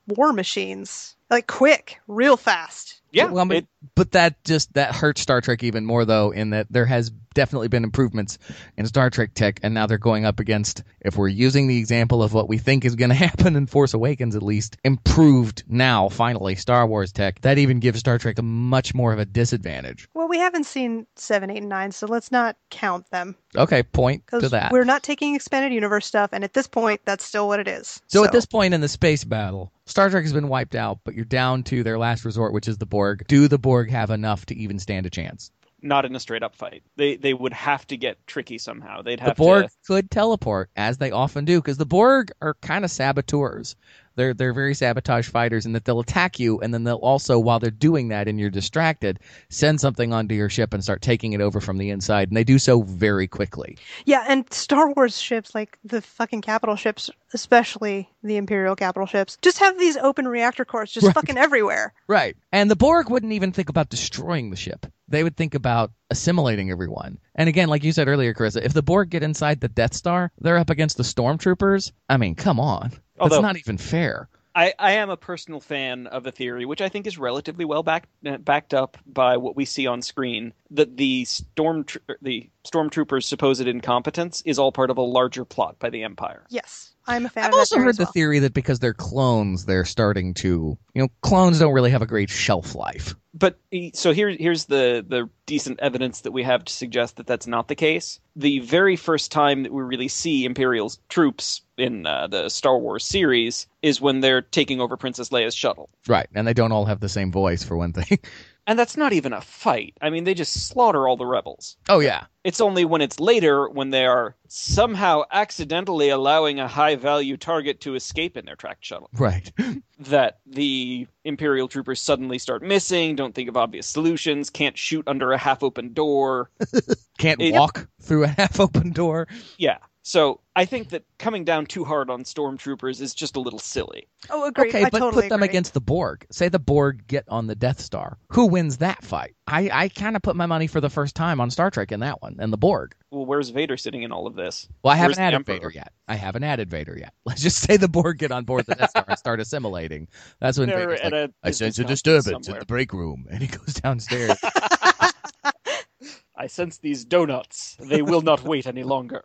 war machines. Like, quick, real fast. Yeah, well, but, it, but that just that hurts Star Trek even more, though, in that there has definitely been improvements in Star Trek tech, and now they're going up against, if we're using the example of what we think is going to happen in Force Awakens, at least, improved now, finally, Star Wars tech. That even gives Star Trek a much more of a disadvantage. Well, we haven't seen seven, eight, and nine, so let's not count them. Okay, point to Because that. we're not taking expanded universe stuff, and at this point, that's still what it is. So, at this point in the space battle, Star Trek has been wiped out, but you're down to their last resort, which is the Borg. Do the Borg have enough to even stand a chance? not in a straight up fight. They they would have to get tricky somehow. They'd have the Borg to... could teleport, as they often do, because the Borg are kind of saboteurs. They're they're very sabotage fighters in that they'll attack you, and then they'll also, while they're doing that and you're distracted, send something onto your ship and start taking it over from the inside, and they do so very quickly. Yeah, and Star Wars ships, like the fucking capital ships, especially the Imperial capital ships, just have these open reactor cores just Right. fucking everywhere. Right. And the Borg wouldn't even think about destroying the ship. They would think about assimilating everyone. And again, like you said earlier, Carissa, if the Borg get inside the Death Star, they're up against the Stormtroopers. I mean, come on. That's Although- not even fair. I, I am a personal fan of the theory, which I think is relatively well back, uh, backed up by what we see on screen, that the storm the stormtroopers' supposed incompetence is all part of a larger plot by the Empire. Yes, I'm a fan I've of that also theory heard as the well. theory that because they're clones, they're starting to, you know, clones don't really have a great shelf life. But so here, here's the, the decent evidence that we have to suggest that that's not the case. The very first time that we really see Imperial troops in uh, the Star Wars series is when they're taking over Princess Leia's shuttle. Right. And they don't all have the same voice, for one thing. And that's not even a fight. I mean, they just slaughter all the rebels. Oh, yeah. It's only when it's later, when they are somehow accidentally allowing a high-value target to escape in their tracked shuttle, Right. that the Imperial troopers suddenly start missing, don't think of obvious solutions, can't shoot under a half-open door. Can't It- walk through a half-open door. Yeah. So I think that coming down too hard on stormtroopers is just a little silly. Oh, agreed. Okay, I but totally put them agree. against the Borg. Say the Borg get on the Death Star. Who wins that fight? I, I kind of put my money for the first time on Star Trek in that one, and the Borg. Well, where's Vader sitting in all of this? Well, I Where's haven't the added Emperor? Vader yet. I haven't added Vader yet. Let's just say the Borg get on board the Death Star and start assimilating. That's when They're Vader's at like, a I sense a business disturbance conference in somewhere. the break room. And he goes downstairs. I sense these donuts. They will not wait any longer.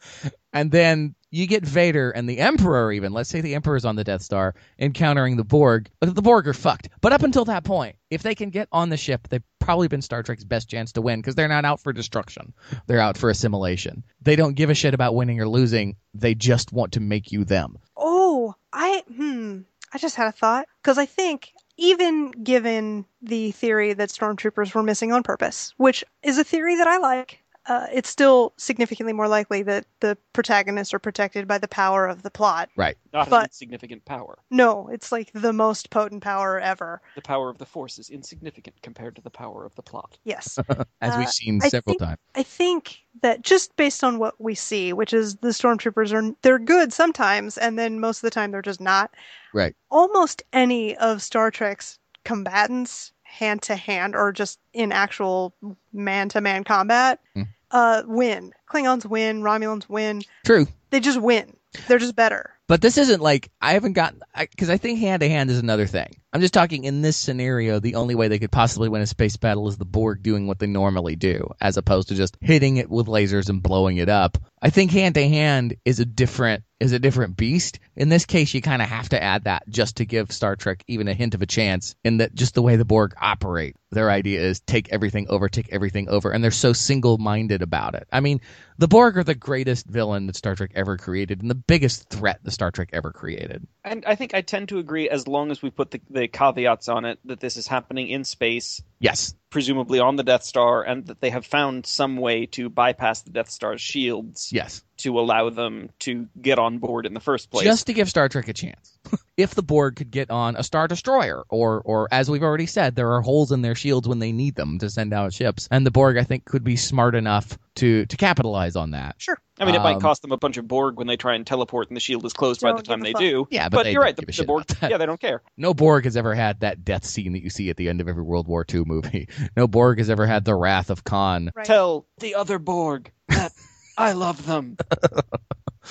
And then you get Vader and the Emperor even. Let's say the Emperor's on the Death Star encountering the Borg. But the Borg are fucked. But up until that point, if they can get on the ship, they've probably been Star Trek's best chance to win because they're not out for destruction. They're out for assimilation. They don't give a shit about winning or losing. They just want to make you them. Oh, I hmm. I just had a thought because I think even given the theory that stormtroopers were missing on purpose, which is a theory that I like, uh, it's still significantly more likely that the protagonists are protected by the power of the plot. Right. Not But- an insignificant power. No, it's like the most potent power ever. The power of the Force is insignificant compared to the power of the plot. Yes. As Uh, we've seen I several think- times. I think that just based on what we see, which is the stormtroopers are they're good sometimes, and then most of the time they're just not. Right. Almost any of Star Trek's combatants, hand to hand or just in actual man to man combat, Hmm. uh, win. Klingons win. Romulans win. True. They just win. They're just better. But this isn't like, I haven't gotten, because I, I think hand-to-hand is another thing. I'm just talking in this scenario, the only way they could possibly win a space battle is the Borg doing what they normally do, as opposed to just hitting it with lasers and blowing it up. I think hand-to-hand is a different is a different beast. In this case, you kind of have to add that just to give Star Trek even a hint of a chance in that just the way the Borg operate. Their idea is take everything over, take everything over, and they're so single-minded about it. I mean, the Borg are the greatest villain that Star Trek ever created and the biggest threat that Star Trek ever created. And I think I tend to agree as long as we put the, the caveats on it that this is happening in space, Yes. presumably on the Death Star, and that they have found some way to bypass the Death Star's shields Yes. to allow them to get on board in the first place. Just to give Star Trek a chance. If the Borg could get on a Star Destroyer, or, or as we've already said, there are holes in their shields when they need them to send out ships. And the Borg, I think, could be smart enough to, to capitalize on that. Sure. I mean, it might Um, cost them a bunch of Borg when they try and teleport and the shield is closed by Don't the time give they a fuck. do. Yeah, but they you're don't right. The, give a the shit Borg, about that. yeah, they don't care. No Borg has ever had that death scene that you see at the end of every World War Two movie. No Borg has ever had the Wrath of Khan. Right. Tell the other Borg that I love them.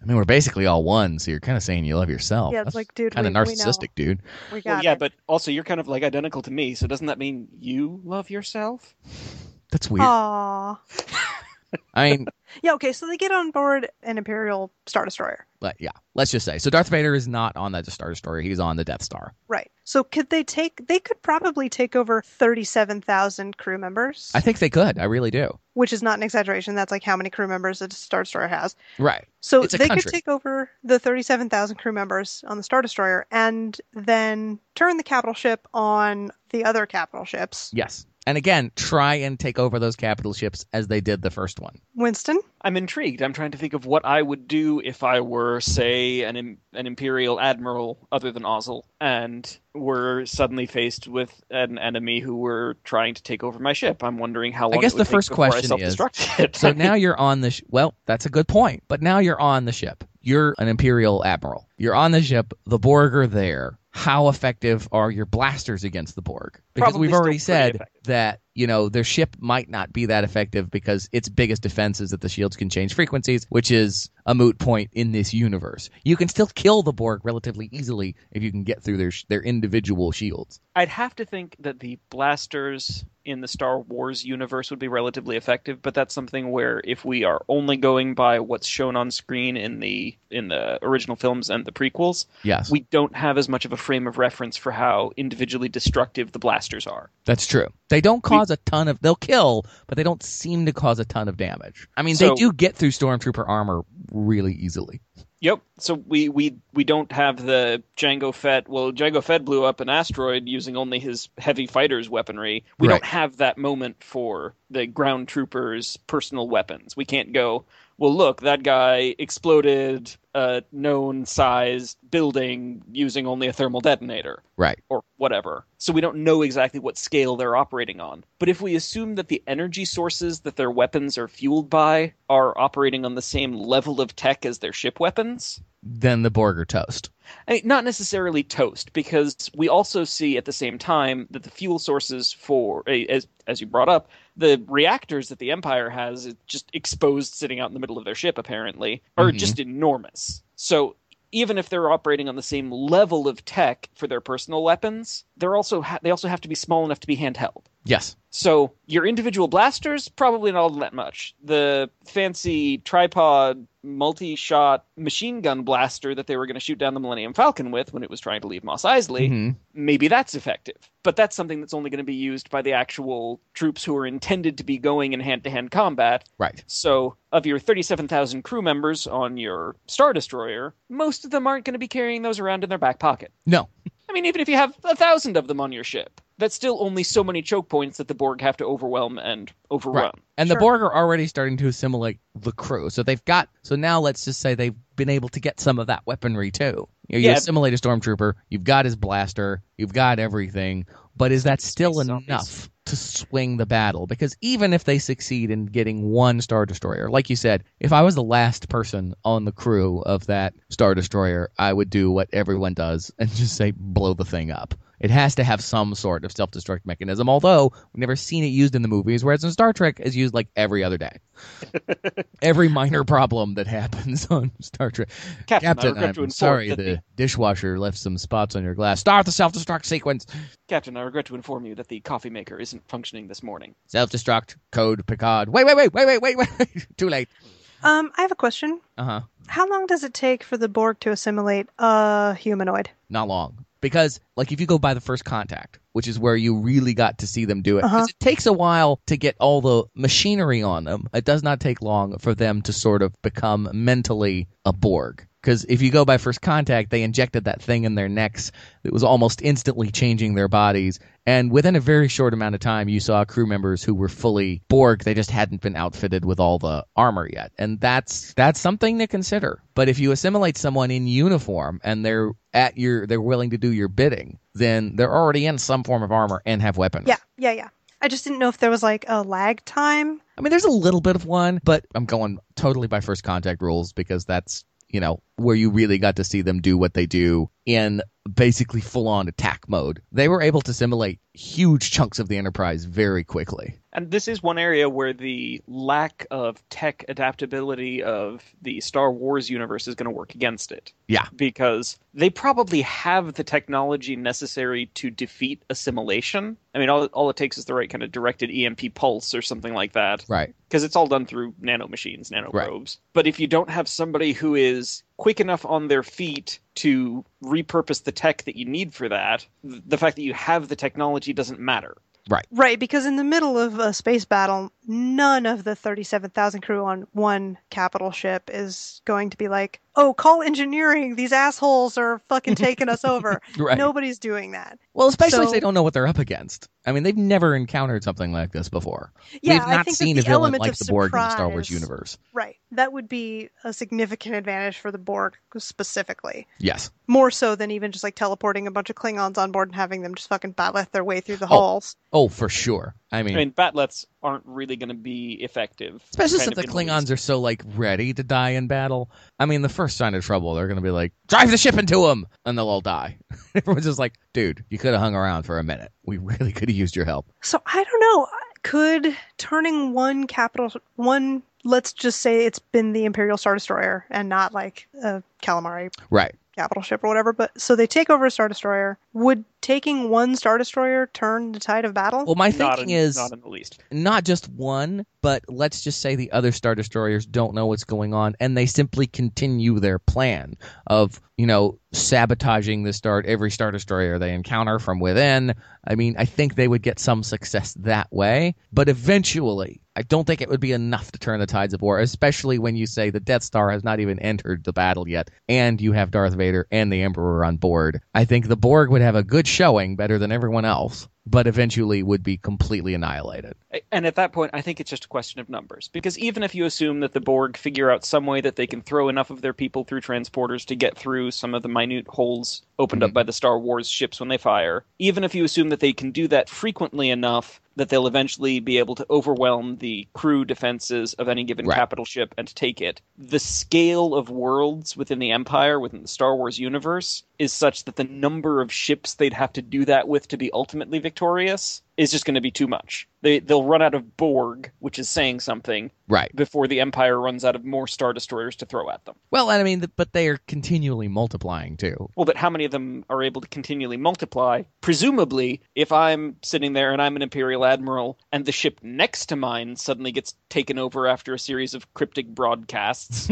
I mean, we're basically all one, so you're kind of saying you love yourself. Yeah, it's That's like, dude, kind of we- we know. narcissistic, dude. We got Well, yeah, it. but also you're kind of like identical to me, so doesn't that mean you love yourself? That's weird. Aww. I mean, Yeah, okay, so they get on board an Imperial Star Destroyer. but yeah, let's just say. So Darth Vader is not on that Star Destroyer. He's on the Death Star. Right. So could they take, they could probably take over thirty-seven thousand crew members, I think they could. I really do. which is not an exaggeration. That's like how many crew members a Star Destroyer has. Right. So It's a they country. could take over the thirty-seven thousand crew members on the Star Destroyer and then turn the capital ship on the other capital ships. Yes. And again, try and take over those capital ships as they did the first one. Winston? I'm intrigued. I'm trying to think of what I would do if I were, say, an im- an Imperial admiral other than Ozzel, and were suddenly faced with an enemy who were trying to take over my ship. I'm wondering how long. I guess it would the first take before question I is, self-destruct it. so now you're on the sh- well, that's a good point. But now you're on the ship. You're an Imperial admiral. You're on the ship. The Borg are there. How effective are your blasters against the Borg? Because Probably we've already still pretty said effective. that, you know, their ship might not be that effective because its biggest defense is that the shields can change frequencies, which is a moot point in this universe. You can still kill the Borg relatively easily if you can get through their sh- their individual shields. I'd have to think that the blasters in the Star Wars universe would be relatively effective, but that's something where if we are only going by what's shown on screen in the in the original films and the prequels, Yes, we don't have as much of a frame of reference for how individually destructive the blasters are. that's true. They don't cause a ton of... They'll kill, but they don't seem to cause a ton of damage. I mean, So- they do get through Stormtrooper armor really easily. Yep. So we, we, we don't have the Jango Fett. Well, Jango Fett blew up an asteroid using only his heavy fighters weaponry. We Right. don't have that moment for the ground troopers' personal weapons. We can't go, well, look, that guy exploded a known sized building using only a thermal detonator. Right. Or whatever. So we don't know exactly what scale they're operating on. But if we assume that the energy sources that their weapons are fueled by are operating on the same level of tech as their ship weapons, Then the Borg are toast. I mean, not necessarily toast, because we also see at the same time that the fuel sources for, eh, as as you brought up, the reactors that the Empire has, eh, just exposed sitting out in the middle of their ship, apparently, are Mhm. just enormous. So even if they're operating on the same level of tech for their personal weapons, they're also ha- they also have to be small enough to be handheld. Yes. So your individual blasters, probably not all that much. The fancy tripod multi-shot machine gun blaster that they were going to shoot down the Millennium Falcon with when it was trying to leave Mos Eisley, Mhm. maybe that's effective. But that's something that's only going to be used by the actual troops who are intended to be going in hand-to-hand combat. Right. So of your thirty-seven thousand crew members on your Star Destroyer, most of them aren't going to be carrying those around in their back pocket. No. I mean, even if you have a thousand of them on your ship, that's still only so many choke points that the Borg have to overwhelm and overrun. Right. And Sure. the Borg are already starting to assimilate the crew. So they've got, so now let's just say they've been able to get some of that weaponry too. You, know, you Yeah. assimilate a stormtrooper, you've got his blaster, you've got everything, but is that still Space enough zombies. to swing the battle? Because even if they succeed in getting one Star Destroyer, like you said, if I was the last person on the crew of that Star Destroyer, I would do what everyone does and just say, blow the thing up. It has to have some sort of self-destruct mechanism, although we've never seen it used in the movies, whereas in Star Trek it's used like every other day. Every minor problem that happens on Star Trek. Captain, I Captain, regret to I'm inform sorry, that the the- dishwasher left some spots on your glass. Start the self-destruct sequence. Captain, I regret to inform you that the coffee maker isn't functioning this morning. Self-destruct, code Picard. Wait, wait, wait, wait, wait, wait, wait. Too late. Um, I have a question. Uh-huh. How long does it take for the Borg to assimilate a humanoid? Not long. Because, like, if you go by the first contact, which is where you really got to see them do it, 'cause Uh-huh. it takes a while to get all the machinery on them. It does not take long for them to sort of become mentally a Borg. Because if you go by first contact, they injected that thing in their necks that was almost instantly changing their bodies. And within a very short amount of time, you saw crew members who were fully Borg. They just hadn't been outfitted with all the armor yet. And that's that's something to consider. But if you assimilate someone in uniform and they're at your they're willing to do your bidding, then they're already in some form of armor and have weapons. Yeah, yeah, yeah. I just didn't know if there was like a lag time. I mean, there's a little bit of one, but I'm going totally by first contact rules because that's, you know, where you really got to see them do what they do in basically full-on attack mode. They were able to simulate huge chunks of the Enterprise very quickly. And this is one area where the lack of tech adaptability of the Star Wars universe is going to work against it. Yeah. Because they probably have the technology necessary to defeat assimilation. I mean, all, all it takes is the right kind of directed E M P pulse or something like that. Right. Because it's all done through nanomachines, nanorobes. Right. But if you don't have somebody who is quick enough on their feet to repurpose the tech that you need for that, the fact that you have the technology doesn't matter. Right. Right, because in the middle of a space battle, none of the thirty-seven thousand crew on one capital ship is going to be like, oh, call engineering, these assholes are fucking taking us over. Right. Nobody's doing that. Well, especially So- if they don't know what they're up against. I mean, they've never encountered something like this before. Yeah, We've I not think that seen the a villain element like of the Borg in the Star Wars surprise- universe. Right. That would be a significant advantage for the Borg specifically. Yes. More so than even just like teleporting a bunch of Klingons on board and having them just fucking battle their way through the Oh. halls. Oh, for sure. I mean, I mean, batlets aren't really going to be effective. especially kind since the of in Klingons are so, like, ready to die in battle. I mean, the first sign of trouble, they're going to be like, drive the ship into them! And they'll all die. Everyone's just like, dude, you could have hung around for a minute. We really could have used your help. So I don't know. Could turning one capital, one, let's just say it's been the Imperial Star Destroyer and not like a calamari Right. capital ship or whatever, but so they take over a Star Destroyer. Would taking one Star Destroyer turn the tide of battle? Well, my Not thinking in, is not in the least. not just one, but let's just say the other Star Destroyers don't know what's going on, and they simply continue their plan of, you know, sabotaging the start every Star Destroyer they encounter from within. I mean, I think they would get some success that way, but eventually, I don't think it would be enough to turn the tides of war, especially when you say the Death Star has not even entered the battle yet, and you have Darth Vader and the Emperor on board. I think the Borg would have a good showing, better than everyone else, but eventually would be completely annihilated. And at that point, I think it's just a question of numbers. Because even if you assume that the Borg figure out some way that they can throw enough of their people through transporters to get through some of the minute holes opened Mhm. up by the Star Wars ships when they fire, even if you assume that they can do that frequently enough that they'll eventually be able to overwhelm the crew defenses of any given Right. capital ship and take it, the scale of worlds within the Empire, within the Star Wars universe, is such that the number of ships they'd have to do that with to be ultimately victorious is just going to be too much. They, they'll run out of Borg, which is saying something, Right. before the Empire runs out of more Star Destroyers to throw at them. Well, and I mean, but they are continually multiplying, too. Well, but how many of them are able to continually multiply? Presumably, if I'm sitting there and I'm an Imperial Admiral and the ship next to mine suddenly gets taken over after a series of cryptic broadcasts,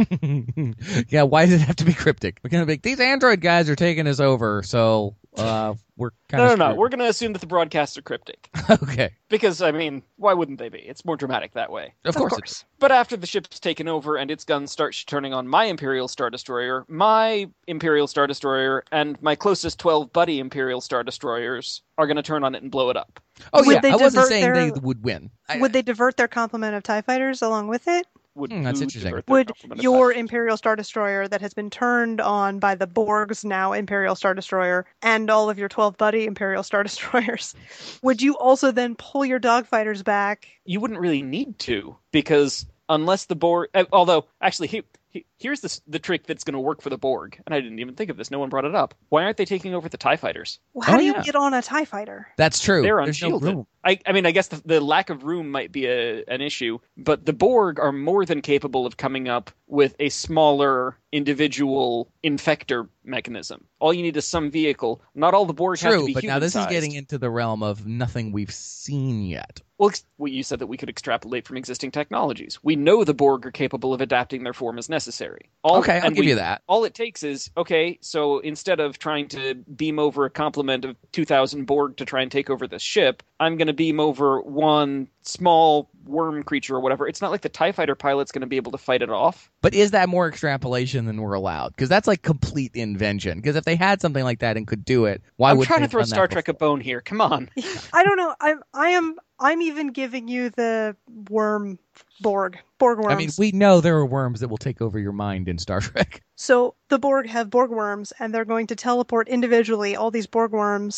Yeah, why does it have to be cryptic? We're going to be like, these android guys are taking us over, so uh, we're kind no, of no, no, we're going to assume that the broadcasts are cryptic. Okay. Because, I mean, why wouldn't they be? It's more dramatic that way. Of, Of course. course. But after the ship's taken over and its guns start turning on my Imperial Star Destroyer, my Imperial Star Destroyer and my closest twelve buddy Imperial Star Destroyers are going to turn on it and blow it up. Oh, Would yeah, they I wasn't divert saying their- they would win. I, Would they divert their complement of TIE fighters along with it? Would Hmm, that's who interesting. divert their Would complement of your that? Imperial Star Destroyer that has been turned on by the Borg's now Imperial Star Destroyer and all of your twelve buddy Imperial Star Destroyers, would you also then pull your dogfighters back? You wouldn't really need to, because unless the Borg... uh, Although, actually, he, he, here's the, s- the trick that's going to work for the Borg, and I didn't even think of this. No one brought it up. Why aren't they taking over the TIE fighters? Well, how Oh, do you yeah. get on a TIE fighter? That's true. They're There's no unshielded. room. I, I mean, I guess the, the lack of room might be a, an issue, but the Borg are more than capable of coming up with a smaller individual infector mechanism. All you need is some vehicle. Not all the Borg have to True, be but now this is human-sized. getting into the realm of nothing we've seen yet. Well, ex- well, you said that we could extrapolate from existing technologies. We know the Borg are capable of adapting their form as necessary. All, Okay, I'll and give we- you that. All it takes is, okay, so instead of trying to beam over a complement of two thousand Borg to try and take over this ship, I'm going to beam over one small worm creature or whatever. It's not like the TIE fighter pilot's going to be able to fight it off. But is that more extrapolation than we're allowed? Because that's like complete invention. Because if they had something like that and could do it, why I'm would trying they to throw have done Star that Trek a before? bone here. Come on. I don't know. I'm I am I'm even giving you the worm Borg. Borg worms. I mean, we know there are worms that will take over your mind in Star Trek. So the Borg have Borg worms, and they're going to teleport individually all these Borg worms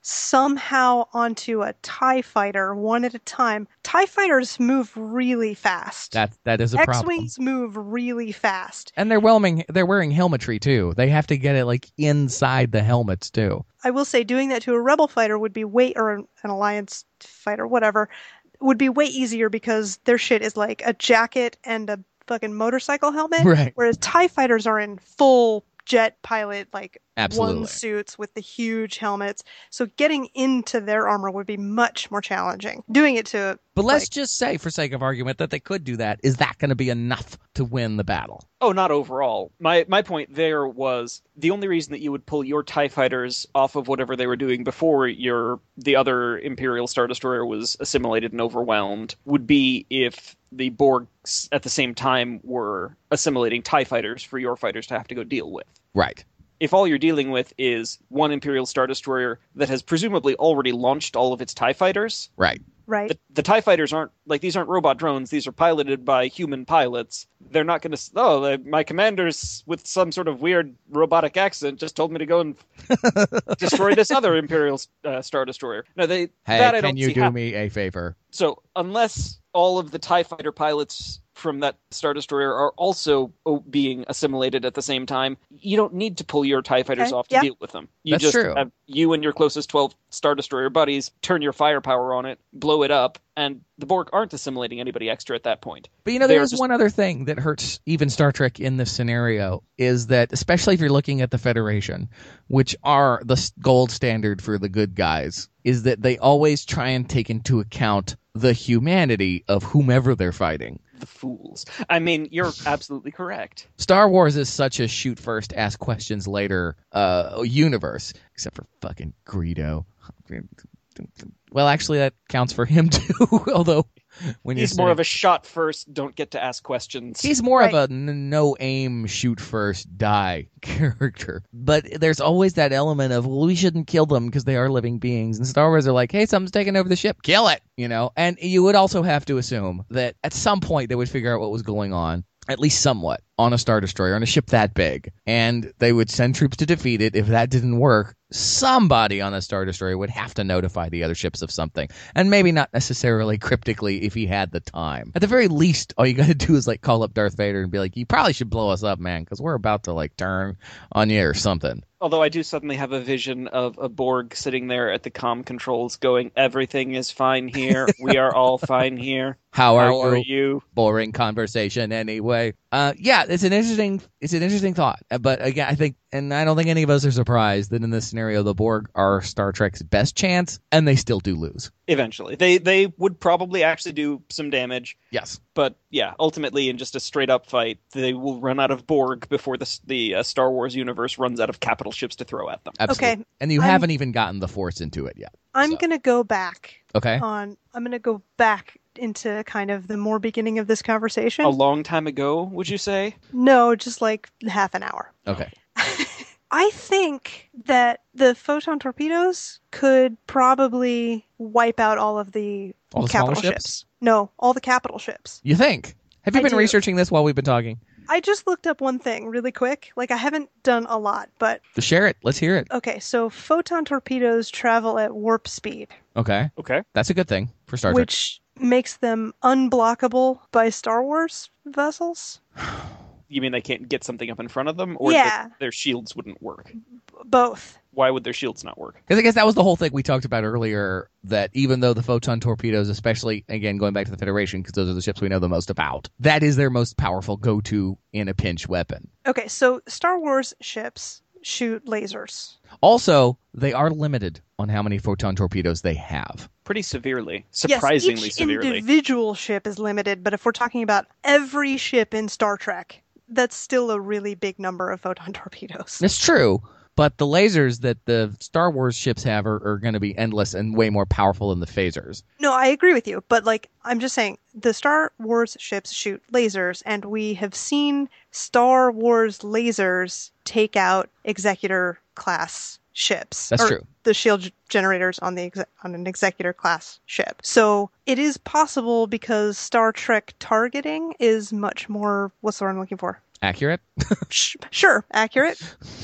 somehow onto a TIE fighter one at a time. TIE fighters move really fast. That that is a problem. X-wings move really fast. And they're wearing they're wearing helmetry too. They have to get it like inside the helmets too. I will say doing that to a rebel fighter would be way, or an alliance fighter, whatever, would be way easier because their shit is like a jacket and a fucking motorcycle helmet. Right. Whereas TIE fighters are in full jet pilot, like Absolutely. one suits with the huge helmets. So getting into their armor would be much more challenging. Doing it to But let's like, just say, for sake of argument, that they could do that. Is that going to be enough to win the battle? Oh, not overall. My my point there was the only reason that you would pull your TIE fighters off of whatever they were doing before your the other Imperial Star Destroyer was assimilated and overwhelmed would be if the Borgs at the same time were assimilating TIE fighters for your fighters to have to go deal with. Right. If all you're dealing with is one Imperial Star Destroyer that has presumably already launched all of its TIE fighters, Right. right. the, the TIE fighters aren't, like, these aren't robot drones. These are piloted by human pilots. They're not going to, oh, uh, my commander's with some sort of weird robotic accent just told me to go and destroy this other Imperial uh, Star Destroyer. No, they, Hey, that I can don't you see do hap- me a favor? So, unless all of the TIE fighter pilots from that Star Destroyer are also being assimilated at the same time, you don't need to pull your TIE fighters Okay, off to yeah. deal with them. You That's just true. have you and your closest twelve Star Destroyer buddies turn your firepower on it, blow it up, and the Borg aren't assimilating anybody extra at that point. But you know, They there are is just- one other thing that hurts even Star Trek in this scenario, is that, especially if you're looking at the Federation, which are the s- gold standard for the good guys, is that they always try and take into account the humanity of whomever they're fighting. The fools. I mean, you're absolutely correct. Star Wars is such a shoot first, ask questions later uh, universe, except for fucking Greedo. Well, actually, that counts for him too. Although, when He's you're more saying, of a shot first, don't get to ask questions. he's more Right. of a n- no aim, shoot first, die character. But there's always that element of, well, we shouldn't kill them because they are living beings. And Star Wars are like, hey, something's taking over the ship, kill it, you know. And you would also have to assume that at some point they would figure out what was going on, at least somewhat, on a Star Destroyer, on a ship that big. And they would send troops to defeat it. If that didn't work, somebody on a Star Destroyer would have to notify the other ships of something. And maybe not necessarily cryptically if he had the time. At the very least, all you got to do is like call up Darth Vader and be like, you probably should blow us up, man, because we're about to like turn on you or something. Although I do suddenly have a vision of a Borg sitting there at the comm controls going, everything is fine here. We are all fine here. How are, How you? are you? Boring conversation anyway. Uh, yeah, it's an interesting, it's an interesting thought. Uh, But again, I think, and I don't think any of us are surprised that in this scenario, the Borg are Star Trek's best chance, and they still do lose. Eventually. They they would probably actually do some damage. Yes. But yeah, ultimately, in just a straight up fight, they will run out of Borg before the the uh, Star Wars universe runs out of capital ships to throw at them. Absolutely. Okay, And you I'm- haven't even gotten the Force into it yet. I'm So. gonna go back Okay. on. I'm gonna go back into kind of the more beginning of this conversation. A long time ago, would you say? No, just like half an hour. Okay. I think that the photon torpedoes could probably wipe out all of the, All the smaller capital ships? No, all the capital ships. You think? Have you I been do. researching this while we've been talking? I just looked up one thing really quick. Like, I haven't done a lot, but Just share it. Let's hear it. okay, so photon torpedoes travel at warp speed, Okay. Okay. That's a good thing for Star Trek. which makes them unblockable by Star Wars vessels. You mean they can't get something up in front of them? Or Yeah. that their shields wouldn't work? Both. Why would their shields not work? Because I guess that was the whole thing we talked about earlier, that even though the photon torpedoes, especially, again, going back to the Federation, because those are the ships we know the most about, that is their most powerful go-to in a pinch weapon. Okay, so Star Wars ships shoot lasers. Also, they are limited on how many photon torpedoes they have. Pretty severely. Surprisingly yes, each severely. individual ship is limited, but if we're talking about every ship in Star Trek, that's still a really big number of photon torpedoes. It's true, but the lasers that the Star Wars ships have are, are going to be endless and way more powerful than the phasers. No, I agree with you, but like I'm just saying, the Star Wars ships shoot lasers, and we have seen Star Wars lasers take out Executor class ships. That's or true. The shield g- generators on the exe- on an Executor class ship. So it is possible because Star Trek targeting is much more. What's the word I'm looking for? Accurate? Sh- sure, accurate.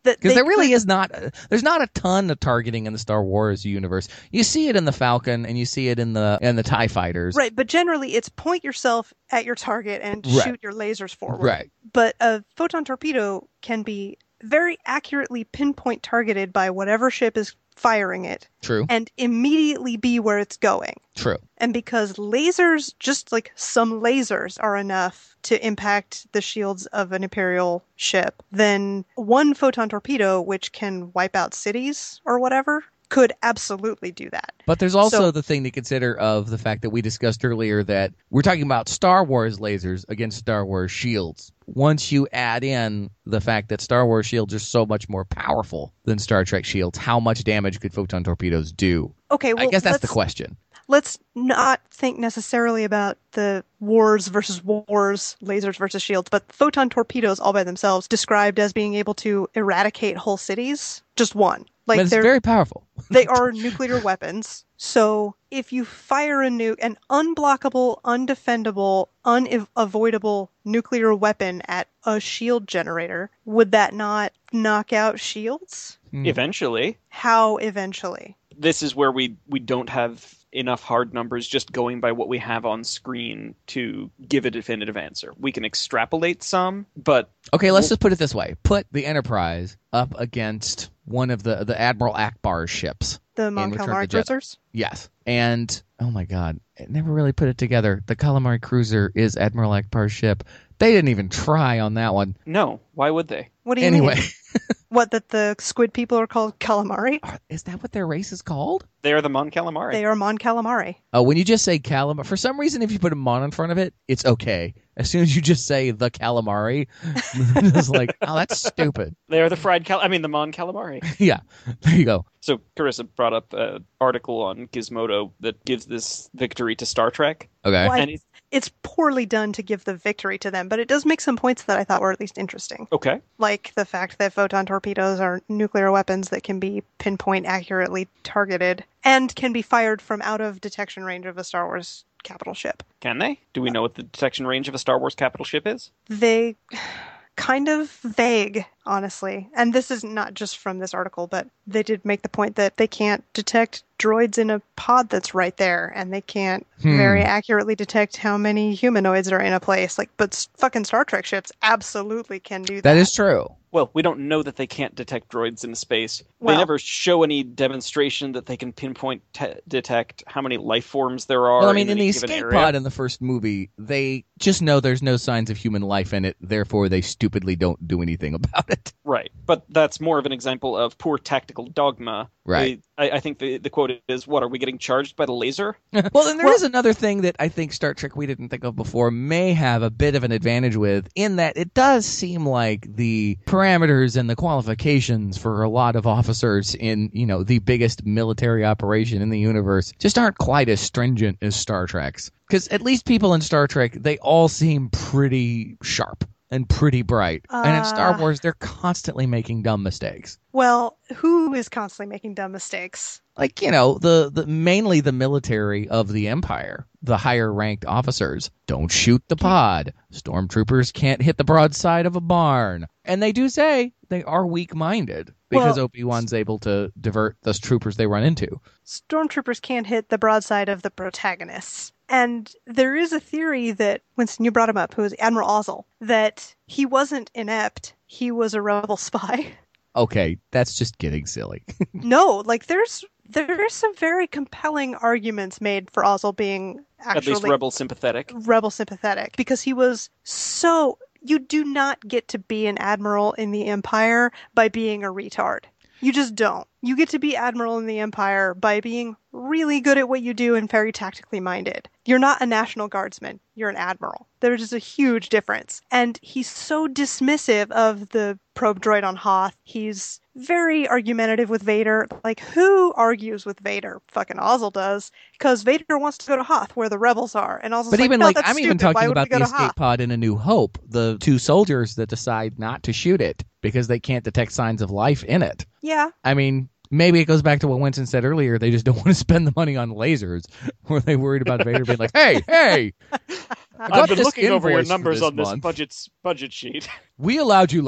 That Because they there really could- is not, there's not a ton of targeting in the Star Wars universe. You see it in the Falcon, and you see it in the in the TIE fighters. Right, but generally it's point yourself at your target and Right. shoot your lasers forward. Right. But a photon torpedo can be very accurately pinpoint targeted by whatever ship is firing it True. and immediately be where it's going. True. And because lasers, just like some lasers, are enough to impact the shields of an Imperial ship, then one photon torpedo, which can wipe out cities or whatever, could absolutely do that. But there's also So- the thing to consider of the fact that we discussed earlier that we're talking about Star Wars lasers against Star Wars shields. Once you add in the fact that Star Wars shields are so much more powerful than Star Trek shields, how much damage could photon torpedoes do? Okay, well, I guess that's the let's- question. Let's not think necessarily about the wars versus wars, lasers versus shields, but photon torpedoes all by themselves described as being able to eradicate whole cities. Just one. Like But it's they're very powerful. they are nuclear weapons. So if you fire a nuke, an unblockable, undefendable, unavoidable nuclear weapon at a shield generator, would that not knock out shields? Eventually. How eventually? This is where we, we don't have enough hard numbers just going by what we have on screen to give a definitive answer. We can extrapolate some, but Okay, let's just put it this way. Put the Enterprise up against one of the, the Admiral Akbar's ships. The in Mon Return of Calamari the Jedi. cruisers? Yes. And, oh my god, it never really put it together. The Calamari cruiser is Admiral Akbar's ship. They didn't even try on that one. no, why would they? What do you Anyway, mean? What, that the squid people are called calamari? is that what their race is called? They are the Mon Calamari. They are Mon Calamari. Oh, when you just say calamari, for some reason, if you put a mon in front of it, it's okay. As soon as you just say the calamari, it's like, oh, that's stupid. They are the fried cal- I mean, the Mon Calamari. Yeah, there you go. So Carissa brought up an article on Gizmodo that gives this victory to Star Trek. Okay. Why- And it's, It's poorly done to give the victory to them, but it does make some points that I thought were at least interesting. okay. Like the fact that photon torpedoes are nuclear weapons that can be pinpoint accurately targeted and can be fired from out of detection range of a Star Wars capital ship. Can they? Do we know what the detection range of a Star Wars capital ship is? They kind of vague, honestly. And this is not just from this article, but they did make the point that they can't detect droids in a pod that's right there, and they can't Hmm. very accurately detect how many humanoids are in a place. Like, but s- fucking Star Trek ships absolutely can do that. That is true. Well, we don't know that they can't detect droids in space. Well- they never show any demonstration that they can pinpoint te- detect how many life forms there are. Well, I mean, in any the given escape area. pod in the first movie, they just know there's no signs of human life in it, therefore they stupidly don't do anything about it. Right, but that's more of an example of poor tactical dogma. Right. They- I, I think the, the quote is, what, are we getting charged by the laser? Well, and there is Well- another thing that I think Star Trek we didn't think of before may have a bit of an advantage with, in that it does seem like the parameters and the qualifications for a lot of officers in, you know, the biggest military operation in the universe just aren't quite as stringent as Star Trek's. Because at least people in Star Trek, they all seem pretty sharp and pretty bright. and in Star Uh. Wars, they're constantly making dumb mistakes. Well, who is constantly making dumb mistakes? Like, you know, the, the mainly the military of the Empire, the higher ranked officers, don't shoot the pod. Stormtroopers can't hit the broadside of a barn. And they do say they are weak minded because Well- Obi-Wan's able to divert those troopers they run into. Stormtroopers can't hit the broadside of the protagonists. And there is a theory that, Winston, you brought him up, who is Admiral Ozzel, that he wasn't inept. He was a rebel spy. Okay, that's just getting silly. No, like there's there's some very compelling arguments made for Ozzel being At actually least rebel sympathetic. rebel sympathetic, because he was so. You do not get to be an admiral in the Empire by being a retard. You just don't. You get to be admiral in the Empire by being really good at what you do and very tactically minded. You're not a National Guardsman. You're an admiral. There's just a huge difference. And he's so dismissive of the probe droid on Hoth. He's very argumentative with Vader. Like, who argues with Vader? Fucking Ozzel does. Because Vader wants to go to Hoth, where the rebels are. And Ozzel's But like, even no, like that's I'm even stupid. Why talking would we about go the to escape Hoth? pod in A New Hope, the two soldiers that decide not to shoot it because they can't detect signs of life in it. Yeah. I mean, maybe it goes back to what Winston said earlier. They just don't want to spend the money on lasers. Were they worried about Vader being like, hey, hey, I got I've been this looking over your invoice for numbers this on this month. budget budget sheet. We allowed you like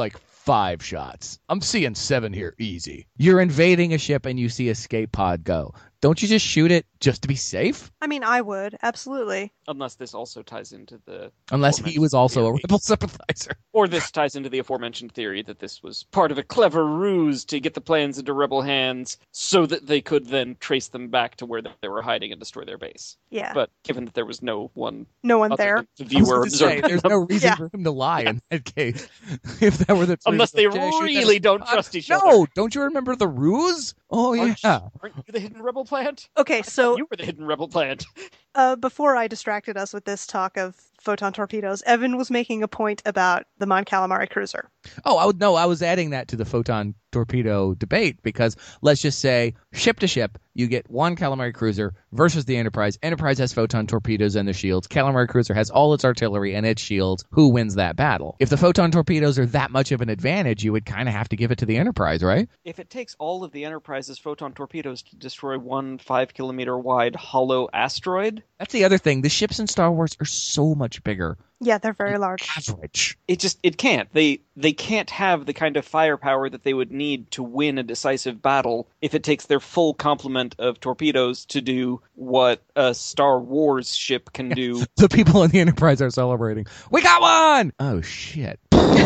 five shots. I'm seeing seven here, easy. You're invading a ship and you see escape pod go. Don't you just shoot it just to be safe? I mean, I would, absolutely. Unless this also ties into the... Unless he was also theory. a rebel sympathizer. Or this ties into the aforementioned theory that this was part of a clever ruse to get the plans into rebel hands so that they could then trace them back to where they were hiding and destroy their base. Yeah. But given that there was no one... No one other there. than The viewer I was gonna say, observing there's them. no reason Yeah. for him to lie in that case. If that were the truth. Unless they Like, "Did I shoot that really don't pod?" trust each no, other. don't you remember the ruse? Oh, Aren't, yeah. aren't you the hidden rebel plant? Okay, so You were the hidden rebel plant. uh, before I distracted us with this talk of photon torpedoes, Evan was making a point about the Mon Calamari cruiser. Oh, I would no, I was adding that to the photon torpedo debate because let's just say ship to ship, you get one calamari cruiser versus the Enterprise. Enterprise has photon torpedoes and the shields. Calamari cruiser has all its artillery and its shields. Who wins that battle? If the photon torpedoes are that much of an advantage, you would kind of have to give it to the Enterprise, right? If it takes all of the Enterprise's photon torpedoes to destroy one five kilometer wide hollow asteroid, That's the other thing. The ships in Star Wars are so much bigger. Yeah, they're very large. Average. it just it can't. They they can't have the kind of firepower that they would need to win a decisive battle if it takes their full complement of torpedoes to do what a Star Wars ship can do. The people in the Enterprise are celebrating. We got one! Oh, shit.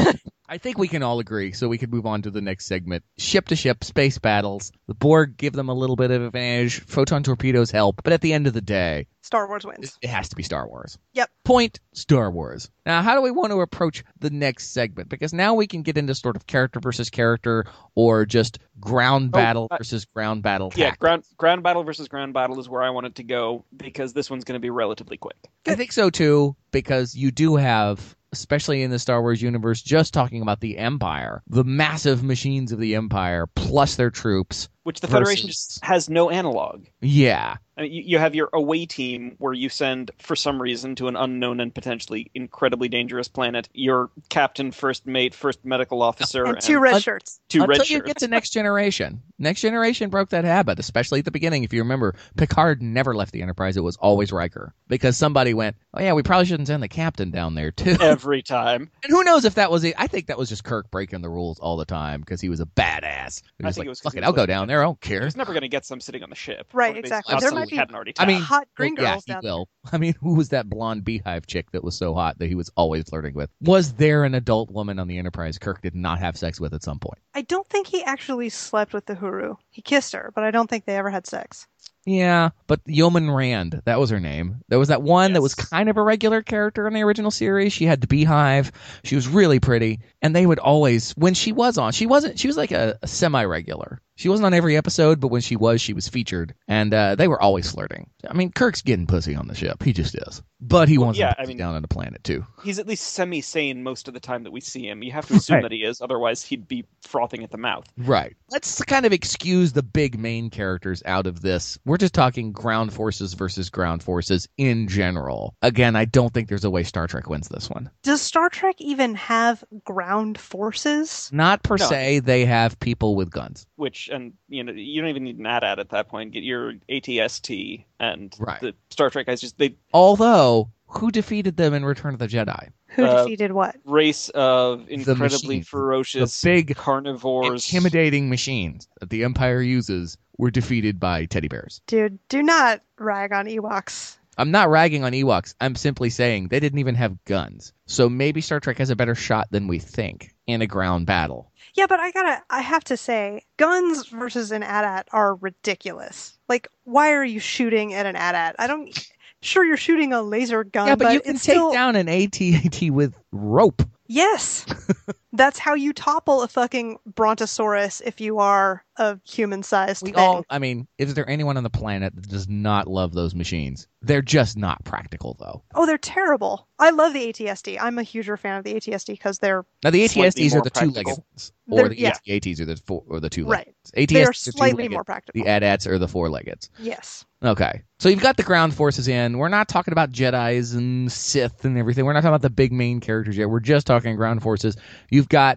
I think we can all agree, so we can move on to the next segment. Ship to ship, space battles. The Borg give them a little bit of advantage. Photon torpedoes help. But at the end of the day, Star Wars wins. it has to be Star Wars. Yep. Point Star Wars. Now, how do we want to approach the next segment? Because now we can get into sort of character versus character or just ground Oh, battle uh, versus ground battle Yeah, tactics. ground ground battle versus ground battle is where I wanted to go because this one's going to be relatively quick. I think so too, because you do have, especially in the Star Wars universe, just talking about the Empire, the massive machines of the Empire, plus their troops. Which the Federation versus- just has no analog. Yeah. I mean, you, you have your away team where you send, for some reason, to an unknown and potentially incredibly dangerous planet, your captain, first mate, first medical officer, And two red shirts. two Until red you shirts. get to Next Generation. Next Generation broke that habit, especially at the beginning. If you remember, Picard never left the Enterprise. It was always Riker. Because somebody went, oh yeah, we probably shouldn't send the captain down there too. Every time. And who knows if that was it. I think that was just Kirk breaking the rules all the time because he was a badass. He I was think like, it was 'cause fuck he it, was I'll go looking down at- there. I don't care. He's never going to get some sitting on the ship. Right, Or they exactly. There might absolutely be hadn't already I mean, tapped. hot green Well, girls yeah, down he will. I mean, who was that blonde beehive chick that was so hot that he was always flirting with? Was there an adult woman on the Enterprise Kirk did not have sex with at some point? I don't think he actually slept with the Huru. He kissed her, but I don't think they ever had sex. Yeah, but Yeoman Rand, that was her name. There was that one that was Yes. kind of a regular character in the original series. She had the beehive. She was really pretty. And they would always, when she was on, she wasn't, she was like a, a semi-regular. She wasn't on every episode, but when she was, she was featured. And uh, they were always flirting. I mean, Kirk's getting pussy on the ship. He just is. But he wants yeah, to I put mean- down on the planet, too. He's at least semi-sane most of the time that we see him. You have to assume Right. that he is, otherwise he'd be frothing at the mouth. Right. Let's kind of excuse the big main characters out of this. We're just talking ground forces versus ground forces in general. Again, I don't think there's a way Star Trek wins this one. Does Star Trek even have ground forces? Not per No. se, they have people with guns. Which, and you know, you don't even need an A T A T at that point. Get your A T S T and Right. the Star Trek guys. Just they Although, who defeated them in Return of the Jedi? Who Uh, defeated what? race of incredibly machines. ferocious, The big, carnivores. Intimidating machines that the Empire uses were defeated by teddy bears. Dude, do not rag on Ewoks. I'm not ragging on Ewoks. I'm simply saying they didn't even have guns. So maybe Star Trek has a better shot than we think in a ground battle. Yeah, but I gotta, I have to say, guns versus an A T A T are ridiculous. Like, why are you shooting at an A T A T? I don't, sure you're shooting a laser gun, yeah, but, you can it's take still, down an A T A T with rope. yes. That's how you topple a fucking brontosaurus if you are a human-sized We thing. all, I mean, is there anyone on the planet that does not love those machines? They're just not practical, though. Oh, they're terrible. I love the A T S D. I'm a huger fan of the A T S D because they're Now, the Slightly A T S Ds are more the practical. two-legged ones, or They're- the yeah. A T A Ts are the four, or the two-legged right. ones. A T They S are Ds slightly two-legged. more practical. The A T A Ts are the four-leggeds. Yes. Okay. So you've got the ground forces in. We're not talking about Jedis and Sith and everything. We're not talking about the big main characters yet. We're just talking ground forces. You've got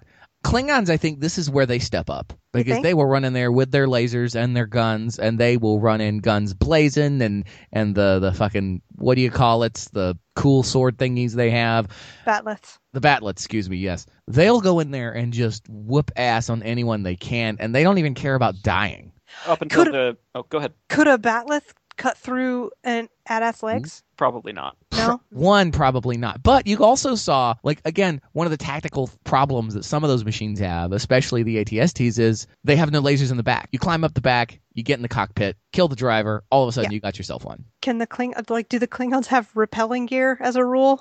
Klingons, I think this is where they step up. Because think? they will run in there with their lasers and their guns, and they will run in guns blazing and, and the, the fucking, what do you call it? The cool sword thingies they have. Batlets. The batlets, excuse me, yes. They'll go in there and just whoop ass on anyone they can, and they don't even care about dying. Up until Could- the... Oh, go ahead. Could a batleth cut through an AT-AT's legs? Probably not. No? One, probably not. But you also saw, like, again, one of the tactical problems that some of those machines have, especially the A T S Ts, is they have no lasers in the back. You climb up the back, you get in the cockpit, kill the driver, all of a sudden Yeah. you got yourself one. Can the Kling like do the Klingons have repelling gear as a rule?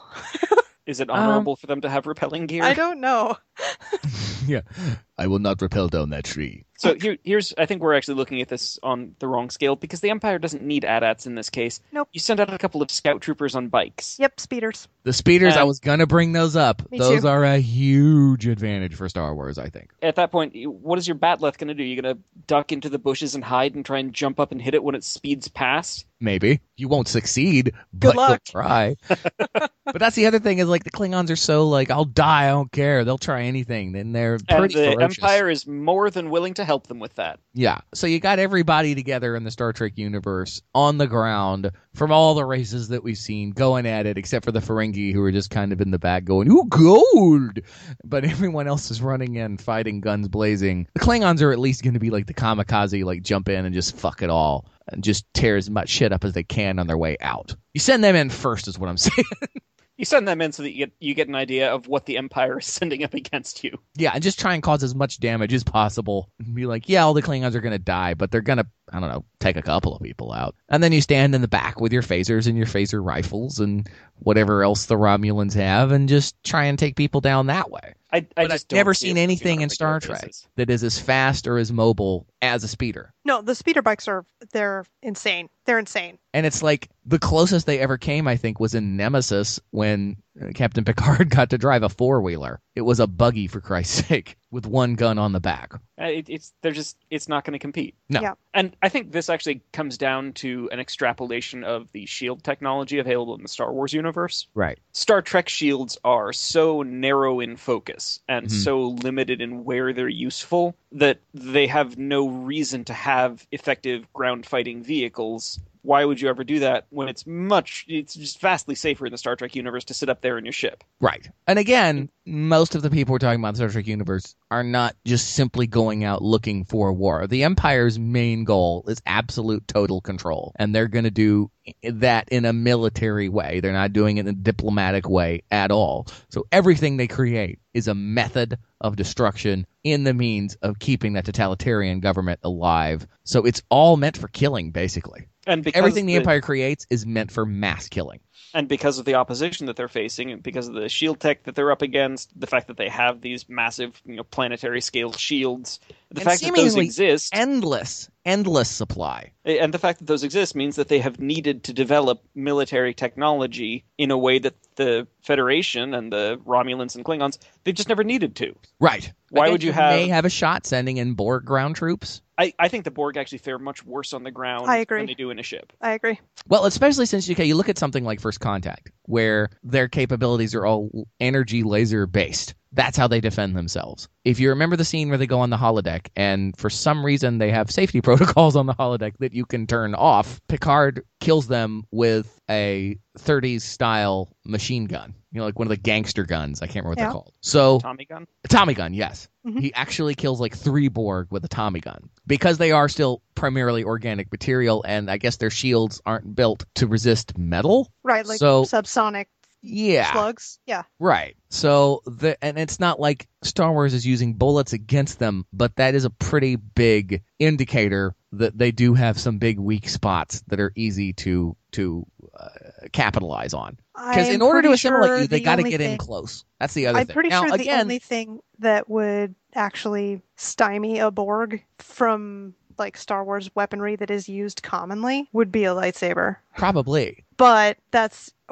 Is it honorable for them to have repelling gear? I don't know. Yeah. I will not rappel down that tree. So here, here's, I think we're actually looking at this on the wrong scale, because the Empire doesn't need A T A Ts in this case. Nope. You send out a couple of scout troopers on bikes. Yep, speeders. The speeders, Uh, I was going to bring those up. Me Those too. are a huge advantage for Star Wars, I think. At that point, you- what is your Batleth going to do? You're going to duck into the bushes and hide and try and jump up and hit it when it speeds past? Maybe. You won't succeed, Good but luck. you'll try. But that's the other thing is, like, the Klingons are so, like, I'll die, I don't care. They'll try anything. And they're And pretty the ferocious. Empire is more than willing to help them with that. Yeah. So you got everybody together in the Star Trek universe on the ground from all the races that we've seen going at it, except for the Ferengi, who are just kind of in the back going, ooh, gold! But everyone else is running in, fighting, guns blazing. The Klingons are at least going to be like the kamikaze, like jump in and just fuck it all and just tear as much shit up as they can on their way out. You send them in first is what I'm saying. You send them in so that you get, you get an idea of what the Empire is sending up against you. Yeah, and just try and cause as much damage as possible. And be like, yeah, all the Klingons are going to die, but they're going to, I don't know, take a couple of people out. And then you stand in the back with your phasers and your phaser rifles and whatever else the Romulans have and just try and take people down that way. I, I But just I've don't never see seen it anything on a in Star regular Trek basis. that is as fast or as mobile as a speeder. No, the speeder bikes are they're insane. They're insane. And it's like the closest they ever came, I think, was in Nemesis when uh, Captain Picard got to drive a four-wheeler. It was a buggy, for Christ's sake, with one gun on the back. Uh, It, it's they're just it's not going to compete. No. Yeah. And I think this actually comes down to an extrapolation of the shield technology available in the Star Wars universe. Right. Star Trek shields are so narrow in focus and Mhm. so limited in where they're useful that they have no reason to have effective ground fighting vehicles. Why would you ever do that when it's much, it's just vastly safer in the Star Trek universe to sit up there in your ship? Right. And again, most of the people we're talking about in the Star Trek universe are not just simply going out looking for war. The Empire's main goal is absolute total control. And they're going to do that in a military way. They're not doing it in a diplomatic way at all. So everything they create is a method of destruction in the means of keeping that totalitarian government alive. So it's all meant for killing, basically. And because Everything the the- Empire creates is meant for mass killing. And because of the opposition that they're facing, and because of the shield tech that they're up against, the fact that they have these massive, you know, planetary scale shields, the And fact that those seemingly exist, Endless, endless supply. and the fact that those exist means that they have needed to develop military technology in a way that the Federation and the Romulans and Klingons, they've just never needed to. Right. Why Again, would you have- may have a shot sending in Borg ground troops? I, I think the Borg actually fare much worse on the ground I agree. than they do in a ship. I agree. Well, especially since okay, you look at something like First Contact, where their capabilities are all energy laser based. That's how they defend themselves. If you remember the scene where they go on the holodeck, and for some reason they have safety protocols on the holodeck that you can turn off, Picard kills them with a thirties style machine gun. You know, like one of the gangster guns. I can't remember what Yeah. they're called. So Tommy gun? a Tommy gun, yes. Mhm. He actually kills like three Borg with a Tommy gun because they are still primarily organic material, and I guess their shields aren't built to resist metal. Right, like So- subsonic Yeah, slugs. Yeah. right. So the and it's not like Star Wars is using bullets against them, but that is a pretty big indicator that they do have some big weak spots that are easy to to uh, capitalize on. Because I'm in order to pretty assimilate sure you, they the got to only get in thing- close. That's the other I'm thing. pretty now, sure the again, only thing that would actually stymie a Borg from like Star Wars weaponry that is used commonly would be a lightsaber. probably. But that's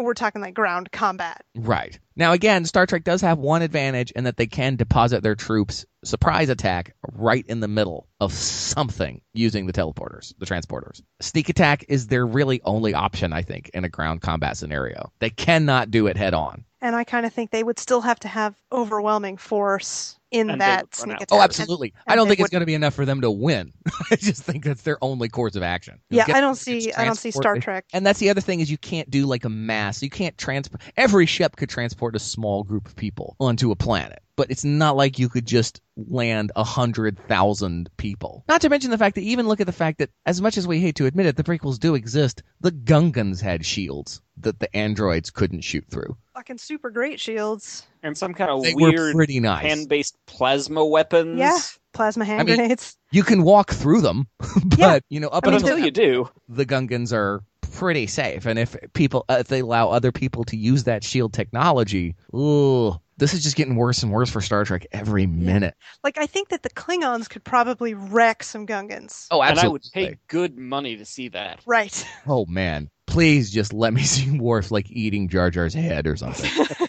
We're talking like ground combat. Right. Now, again, Star Trek does have one advantage in that they can deposit their troops, surprise attack, right in the middle of something using the teleporters, the transporters. Sneak attack is their really only option, I think, in a ground combat scenario. They cannot do it head on. And I kind of think they would still have to have overwhelming force in And they that would run sneak out. attack. Oh, absolutely. And- I don't and think they it's going to be enough for them to win. I just think that's their only course of action. Yeah, Get I don't them to see. I don't see Star transport- Trek. And that's the other thing is you can't do like a mass. You can't transport. Every ship could transport a small group of people onto a planet. But it's not like you could just land a hundred thousand people. Not to mention the fact that even look at the fact that, as much as we hate to admit it, the prequels do exist. The Gungans had shields that the androids couldn't shoot through. Fucking super great shields. And some kind of They were weird pretty nice. hand-based plasma weapons. Yeah, plasma hand I mean, grenades. You can walk through them, but Yeah. you know, up But until until you do, the Gungans are pretty safe. And if people, uh, if they allow other people to use that shield technology, ooh, this is just getting worse and worse for Star Trek every minute. Like, I think that the Klingons could probably wreck some Gungans. Oh, and I absolutely. would pay good money to see that. Right. Oh man, please just let me see Worf like eating Jar Jar's head or something.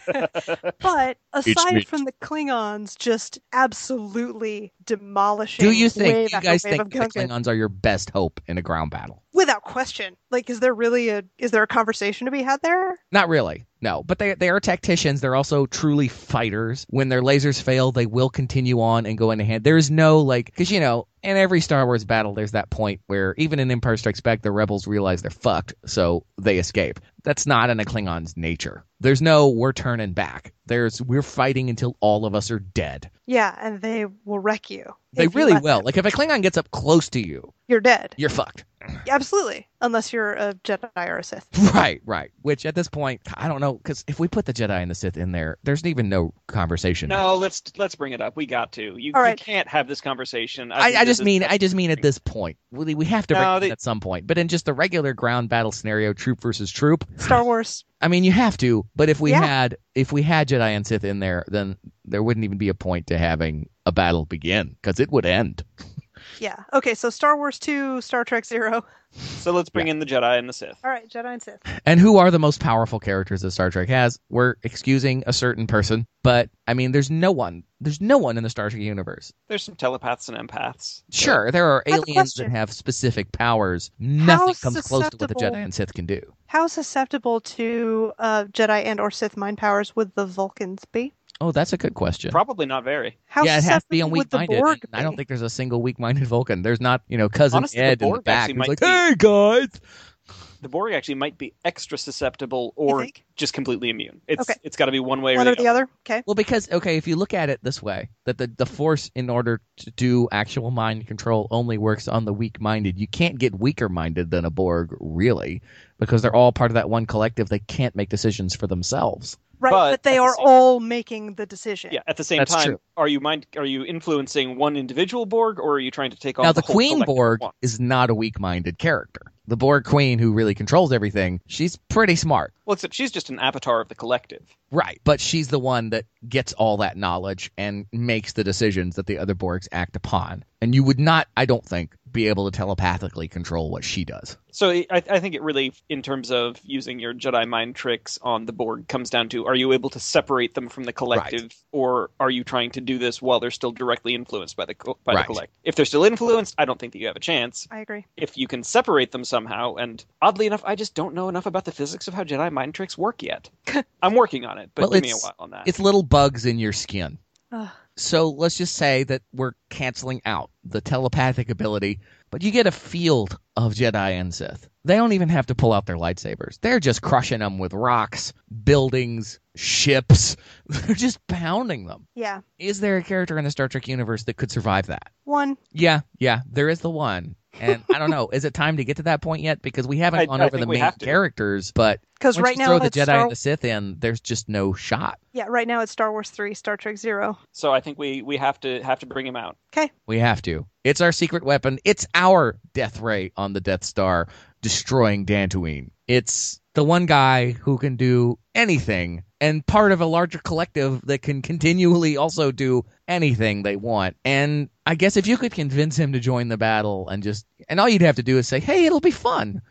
But It's aside meat. from the Klingons just absolutely demolishing Do you think wave you after guys wave think of the Gungan, Klingons are your best hope in a ground battle? without question, like, is there really a is there a conversation to be had there? Not really. No, but they they are tacticians. They're also truly fighters. When their lasers fail, they will continue on and go into hand. There is no like, because you know, in every Star Wars battle, there's that point where even in Empire Strikes Back, the rebels realize they're fucked, so they escape. That's not in a Klingon's nature. There's no we're turning back. There's we're fighting until all of us are dead. Yeah, and they will wreck you. They if you really let will. them. Like if a Klingon gets up close to you, You're dead. you're fucked. Absolutely. Unless you're a Jedi or a Sith. Right, right. Which at this point, I don't know, because if we put the Jedi and the Sith in there, there's even no conversation. No, let's let's bring it up. We got to. You, All right. you can't have this conversation. I, think I this just is- mean, I just mean at this point, we we have to bring No, it they- in at some point. But in just the regular ground battle scenario, troop versus troop, Star Wars. I mean, you have to. But if we Yeah. had, if we had Jedi and Sith in there, then there wouldn't even be a point to having a battle begin because it would end. Yeah. Okay, so Star Wars two, Star Trek zero. So let's bring in the Jedi and the Sith. All right, Jedi and Sith. And who are the most powerful characters that Star Trek has? We're excusing a certain person, but I mean, there's no one. There's no one in the Star Trek universe. There's some telepaths and empaths. Sure, there are I have a aliens that question. have specific powers. Nothing How comes close to what the susceptible- Jedi and Sith can do. How susceptible to uh, Jedi and or Sith mind powers would the Vulcans be? Oh, that's a good question. Probably not very. How yeah, it has to be susceptible on would the weak-minded. Borg and I don't be? think there's a single weak-minded Vulcan. There's not, you know, cousin Honestly, the Ed in the Borg back actually who's might like, be- "Hey guys." The Borg actually might be extra susceptible You or think? just completely immune. It's Okay. it's got to be one way One or or the other? Okay. Well, because okay, if you look at it this way, that the the Force, in order to do actual mind control, only works on the weak-minded. You can't get weaker-minded than a Borg, really, because they're all part of that one collective. They can't make decisions for themselves. Right, But but, they at the are same- all making the decision. Yeah. At the same That's time, true. are you mind? Are you influencing one individual Borg, or are you trying to take on Now, the, the whole Queen collective at Borg once? is not a weak-minded character. The Borg Queen, who really controls everything, she's pretty smart. Well, except she's just an avatar of the collective. Right, but she's the one that gets all that knowledge and makes the decisions that the other Borgs act upon. And you would not, I don't think, be able to telepathically control what she does. So I, I think it really, in terms of using your Jedi mind tricks on the Borg, comes down to: are you able to separate them from the collective, Right. or are you trying to do this while they're still directly influenced by the co- by Right. the collective? If they're still influenced, I don't think that you have a chance. I agree. If you can separate them somehow, and oddly enough, I just don't know enough about the physics of how Jedi mind tricks work yet. I'm working on it, but Well, give me a it's- while on that. It's little bugs in your skin. Ugh. So let's just say that we're canceling out the telepathic ability, but you get a field of Jedi and Sith. They don't even have to pull out their lightsabers. They're just crushing them with rocks, buildings, ships. They're just pounding them. Yeah. Is there a character in the Star Trek universe that could survive that? One. Yeah, yeah, there is the one. And I don't know, is it time to get to that point yet? Because we haven't I- gone I over think the we main have to. characters, but Because once right you now throw the it's Jedi Star- and the Sith in, there's just no shot. Yeah, right now it's Star Wars three, Star Trek zero. so I think we, we have to have to bring him out. Okay. We have to. It's our secret weapon. It's our death ray on the Death Star, destroying Dantooine. It's the one guy who can do anything, and part of a larger collective that can continually also do anything they want. And I guess if you could convince him to join the battle and just, and all you'd have to do is say, hey, it'll be fun.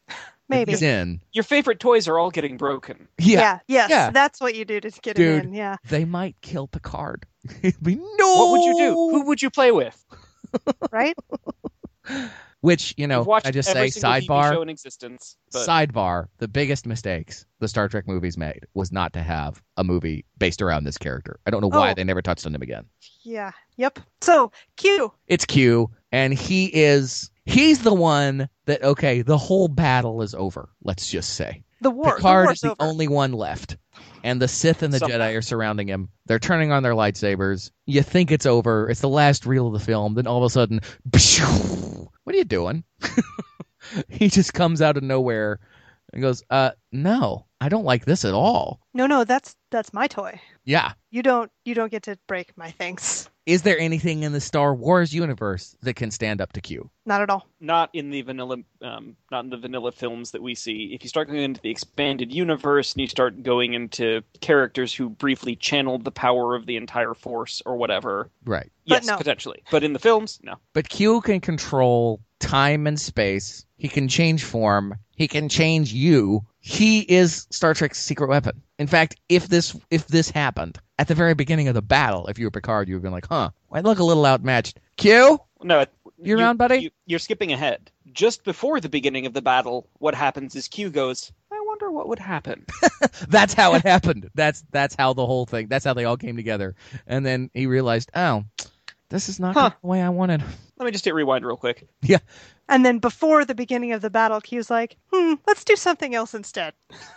Maybe. He's in. Your favorite toys are all getting broken. Yeah. Yeah. Yes. Yeah. That's what you do to get Dude. him in. Yeah. They might kill Picard. It'd be no. What would you do? Who would you play with? Right. Which, you know, We've watched I just every say single T V sidebar. show in existence. But Sidebar, the biggest mistakes the Star Trek movies made was not to have a movie based around this character. I don't know why Oh. they never touched on him again. Yeah. Yep. So Q. It's Q, and he is he's the one that, okay, the whole battle is over, let's just say. The war. Picard the is war's the over. only one left. And the Sith and the Somehow. Jedi are surrounding him. They're turning on their lightsabers. You think it's over. It's the last reel of the film. Then all of a sudden, what are you doing? He just comes out of nowhere and goes, uh, no, I don't like this at all. No, no, that's that's my toy. Yeah. You don't you don't get to break my things. Is there anything in the Star Wars universe that can stand up to Q? Not at all. not in the vanilla, um, not in the vanilla films that we see. If you start going into the expanded universe and you start going into characters who briefly channeled the power of the entire Force or whatever, Right. But yes, no. potentially. But in the films, no. But Q can control time and space. He can change form. He can change you. He is Star Trek's secret weapon. In fact, if this if this happened at the very beginning of the battle, if you were Picard, you would have been like, huh, I look a little outmatched. Q? No, You around, buddy? You, you're skipping ahead. Just before the beginning of the battle, what happens is Q goes, I wonder what would happen. That's how it happened. That's that's how the whole thing, that's how they all came together. And then he realized, oh, this is not Huh. the way I wanted. Let me just hit rewind real quick. Yeah. And then before the beginning of the battle, Q's like, hmm, let's do something else instead.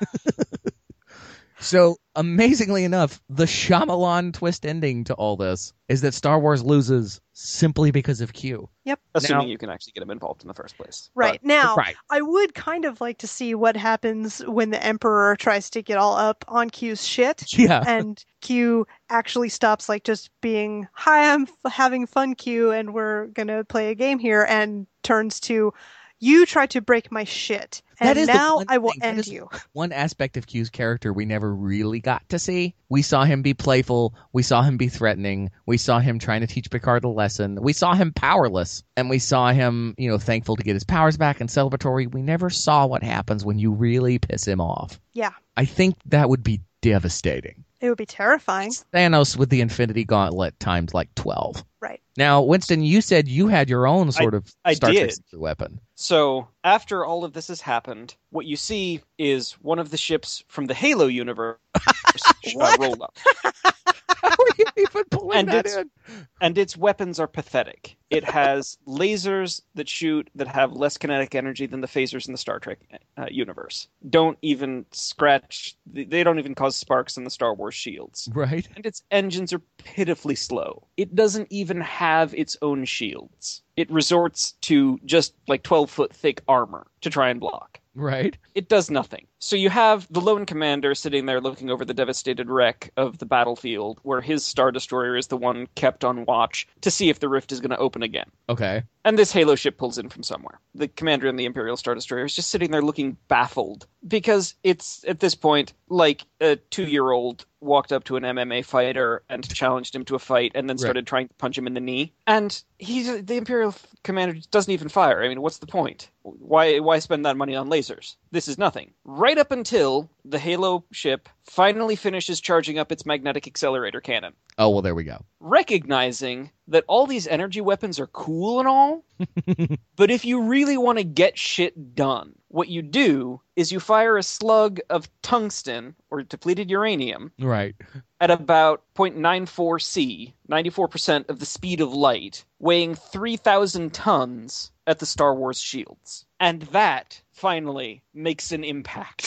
So, amazingly enough, the Shyamalan twist ending to all this is that Star Wars loses simply because of Q. Yep. Assuming Now- you can actually get him involved in the first place. Right. Now, Right. I would kind of like to see what happens when the Emperor tries to get all up on Q's shit. Yeah. And Q actually stops, like, just being, hi, I'm f- having fun, Q, and we're going to play a game here, and turns to, you tried to break my shit, That and is the now one I will thing- that end is you. One aspect of Q's character we never really got to see. We saw him be playful. We saw him be threatening. We saw him trying to teach Picard a lesson. We saw him powerless. And we saw him, you know, thankful to get his powers back and celebratory. We never saw what happens when you really piss him off. Yeah. I think that would be devastating. It would be terrifying. Thanos with the Infinity Gauntlet times like twelve. Right. Now, Winston, you said you had your own sort of I Star Trek did. secret weapon. So, after all of this has happened, what you see is one of the ships from the Halo universe uh, roll up. How are you even pulling And that it's- in? And its weapons are pathetic. It has lasers that shoot that have less kinetic energy than the phasers in the Star Trek uh, universe. Don't even scratch, they don't even cause sparks in the Star Wars shields. Right. And its engines are pitifully slow. It doesn't even have its own shields. It resorts to just like twelve foot thick armor to try and block. Right. It does nothing. So you have the lone commander sitting there looking over the devastated wreck of the battlefield, where his Star Destroyer is the one kept on watch to see if the rift is going to open again. Okay. And this Halo ship pulls in from somewhere. The commander in the Imperial Star Destroyer is just sitting there looking baffled, because it's, at this point, like a two-year-old walked up to an M M A fighter and challenged him to a fight and then Right. started trying to punch him in the knee. And he's the Imperial commander doesn't even fire. I mean, what's the point? Why why spend that money on lasers? This is nothing. Right up until the Halo ship finally finishes charging up its magnetic accelerator cannon. Oh, well, there we go. Recognizing that all these energy weapons are cool and all, but if you really want to get shit done, what you do is you fire a slug of tungsten or depleted uranium Right. at about zero point nine four C, ninety-four percent of the speed of light, weighing three thousand tons at the Star Wars shields. And that, finally, makes an impact.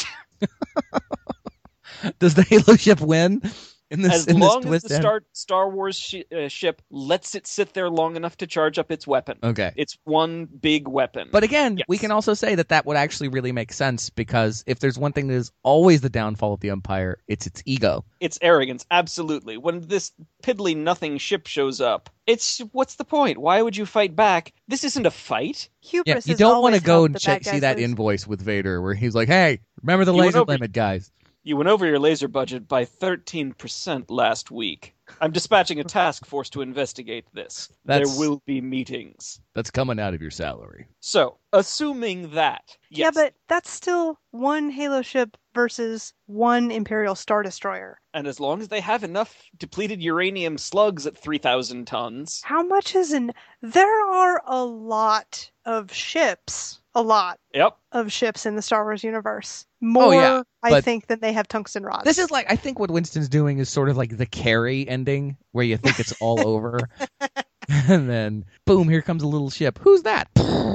Does the Halo ship win in this, As in long this as twist the end? Star, Star Wars shi uh, ship lets it sit there long enough to charge up its weapon. Okay. It's one big weapon. But again, Yes. we can also say that that would actually really make sense, because if there's one thing that is always the downfall of the Empire, it's its ego. It's arrogance, absolutely. When this piddly nothing ship shows up, it's what's the point? Why would you fight back? This isn't a fight. Hubris Yeah, you has don't want to always go helped and the check, bad see guys that lose. invoice with Vader where he's like, hey, remember the You laser wanna be- limit, guys. You went over your laser budget by thirteen percent last week. I'm dispatching a task force to investigate this. That's- There will be meetings. That's coming out of your salary. So, assuming that, yes. Yeah, but that's still one Halo ship versus one Imperial Star Destroyer. And as long as they have enough depleted uranium slugs at three thousand tons, How much is in... There are a lot of ships. A lot yep. of ships in the Star Wars universe. More, Oh, yeah, I but- think, than they have tungsten rods. This is like, I think what Winston's doing is sort of like the Carrie ending, where you think it's all over. And then, boom, here comes a little ship. Who's that?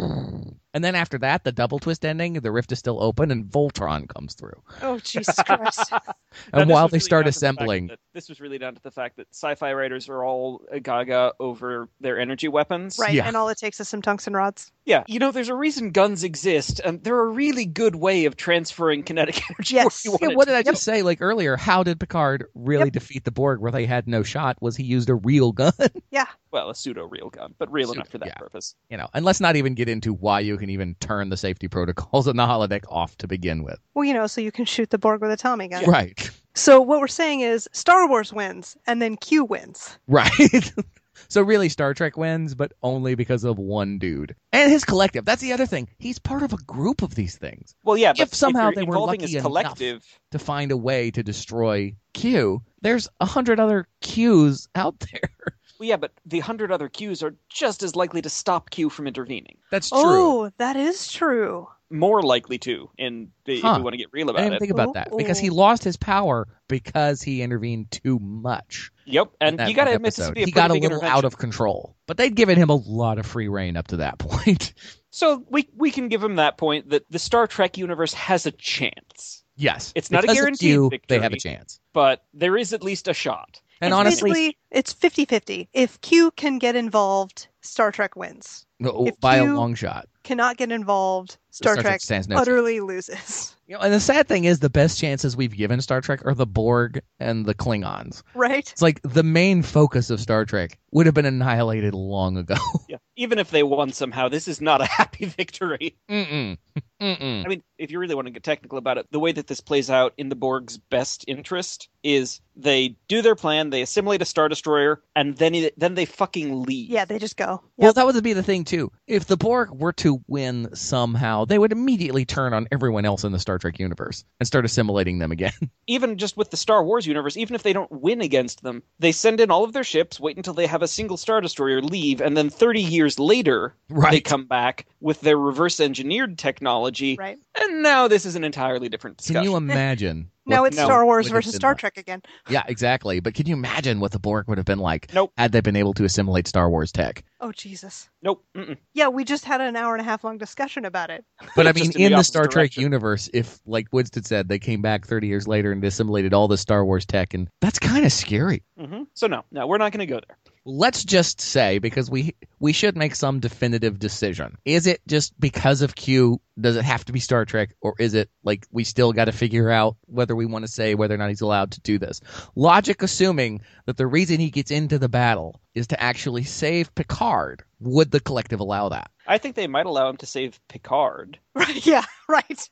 And then after that, the double twist ending, the rift is still open, and Voltron comes through. Oh, Jesus Christ. Now, And this while was they really start down to the fact assembling... that- this was really down to the fact that sci-fi writers are all gaga over their energy weapons. Right, Yeah. and all it takes is some tungsten rods. Yeah, you know, there's a reason guns exist, and they're a really good way of transferring kinetic energy. Yes. where you Yeah, want what it did I to just say? Like earlier, how did Picard really Yep. defeat the Borg where they had no shot? Was he used a real gun? Yeah. Well, a pseudo-real gun, but real Pseudo- enough for that yeah. purpose. You know, and let's not even get into why you can even turn the safety protocols in the holodeck off to begin with. Well, you know, so you can shoot the Borg with a Tommy gun. Right. So what we're saying is Star Wars wins, and then Q wins. Right. So really, Star Trek wins, but only because of one dude. And his collective. That's the other thing. He's part of a group of these things. Well, yeah, but If somehow you're they were involving lucky his enough collective, to find a way to destroy Q, there's a hundred other Qs out there. well, yeah, but the hundred other Qs are just as likely to stop Q from intervening. That's true. Oh, that is true. More likely to, in if Huh. we want to get real I about didn't even it. think about that. Because he Ooh. lost his power because he intervened too much. Yep, in and that you got to one admit this episode. would be a He pretty got a big little intervention. out of control. But they'd given him a lot of free reign up to that point. So we we can give him that point that the Star Trek universe has a chance, Yes. It's not a Because of guaranteed Q, victory. They have a chance. but there is at least a shot. And It's honestly, basically, it's fifty-fifty. If Q can get involved, Star Trek wins. no, if by a Q- long shot. Cannot get involved, Star, Star Trek Trek stands no utterly loses. You know, and the sad thing is, the best chances we've given Star Trek are the Borg and the Klingons. Right? It's like the main focus of Star Trek would have been annihilated long ago. Yeah, even if they won somehow, this is not a happy victory. Mm-mm. Mm-mm. I mean, if you really want to get technical about it, the way that this plays out in the Borg's best interest is they do their plan, they assimilate a Star Destroyer, and then it, then they fucking leave. Yeah, they just go. Well, Yep. that would be the thing, too. If the Borg were to win somehow, they would immediately turn on everyone else in the Star Trek universe and start assimilating them again. Even just with the Star Wars universe, even if they don't win against them, they send in all of their ships, wait until they have a single Star Destroyer, leave, and then thirty years later, Right. they come back with their reverse engineered technology. Right. And now this is an entirely different discussion. Can you imagine? Now what it's the Star Borg Wars would have versus been Star like? Trek again. Yeah, exactly. But can you imagine what the Borg would have been like Nope. had they been able to assimilate Star Wars tech? Oh, Jesus. Nope. Mm-mm. Yeah, we just had an hour and a half long discussion about it. But I Just mean, in the in the opposite Star Trek direction. universe, if, like Winston said, they came back thirty years later and assimilated all the Star Wars tech, and that's kind of scary. hmm So no, no, we're not going to go there. Let's just say, because we we should make some definitive decision. Is it just because of Q? Does it have to be Star Trek? Or is it like we still got to figure out whether we want to say whether or not he's allowed to do this? Logic assuming that the reason he gets into the battle is to actually save Picard. Would the collective allow that? I think they might allow him to save Picard. Right? Yeah, right.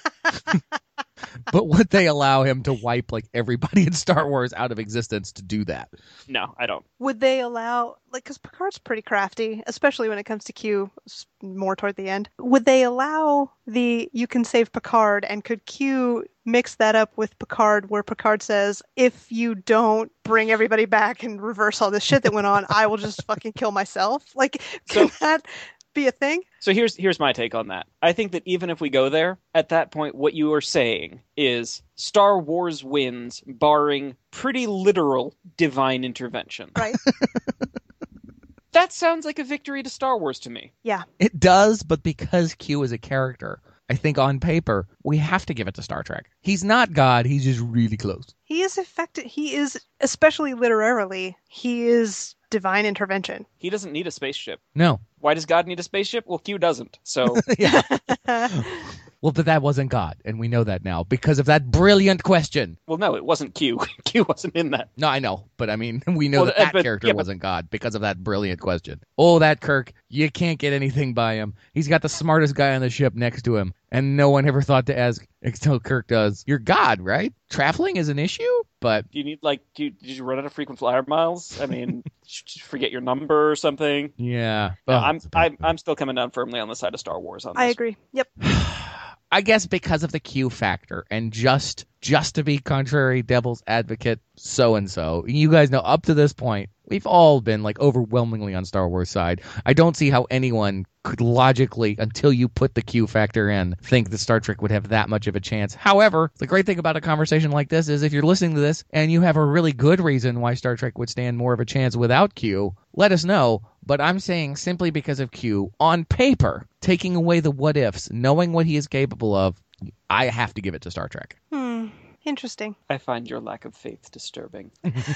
But would they allow him to wipe like everybody in Star Wars out of existence to do that? No, I don't. Would they allow, like, because Picard's pretty crafty, especially when it comes to Q, s- more toward the end. Would they allow the you can save Picard, and could Q mix that up with Picard, where Picard says, if you don't bring everybody back and reverse all this shit that went on, I will just fucking kill myself? Like, could So- that be a thing? So here's here's my take on that. I think that even if we go there, at that point, what you are saying is Star Wars wins, barring pretty literal divine intervention. Right? That sounds like a victory to Star Wars to me. Yeah. It does, but because Q is a character, I think on paper, we have to give it to Star Trek. He's not God, he's just really close. He is affected. He is, especially literarily, he is divine intervention. He doesn't need a spaceship. No. Why does God need a spaceship? Well, Q doesn't. So Yeah. Well, but that wasn't God, and we know that now because of that brilliant question. well, no, it wasn't Q. Q wasn't in that. No, I know, but I mean, we know Well, that uh, that but- character yeah, but- wasn't God because of that brilliant question. Oh, that Kirk, you can't get anything by him. He's got the smartest guy on the ship next to him, And no one ever thought to ask until Kirk does. You're God, right? Traveling is an issue, but Do you need, like, do you, did you run out of frequent flyer miles? I mean, did you forget your number or something? yeah. No, Oh, I'm, it's a bad I'm, I'm still coming down firmly on the side of Star Wars on this. I agree. Yep. I guess because of the Q factor, and just just to be contrary devil's advocate, so and so. You guys know up to this point, we've all been like overwhelmingly on Star Wars side. I don't see how anyone could logically, until you put the Q factor in, think that Star Trek would have that much of a chance. However, the great thing about a conversation like this is if you're listening to this and you have a really good reason why Star Trek would stand more of a chance without Q, let us know. But I'm saying simply because of Q, on paper, taking away the what ifs, knowing what he is capable of, I have to give it to Star Trek. Hmm. Interesting. I find your lack of faith disturbing.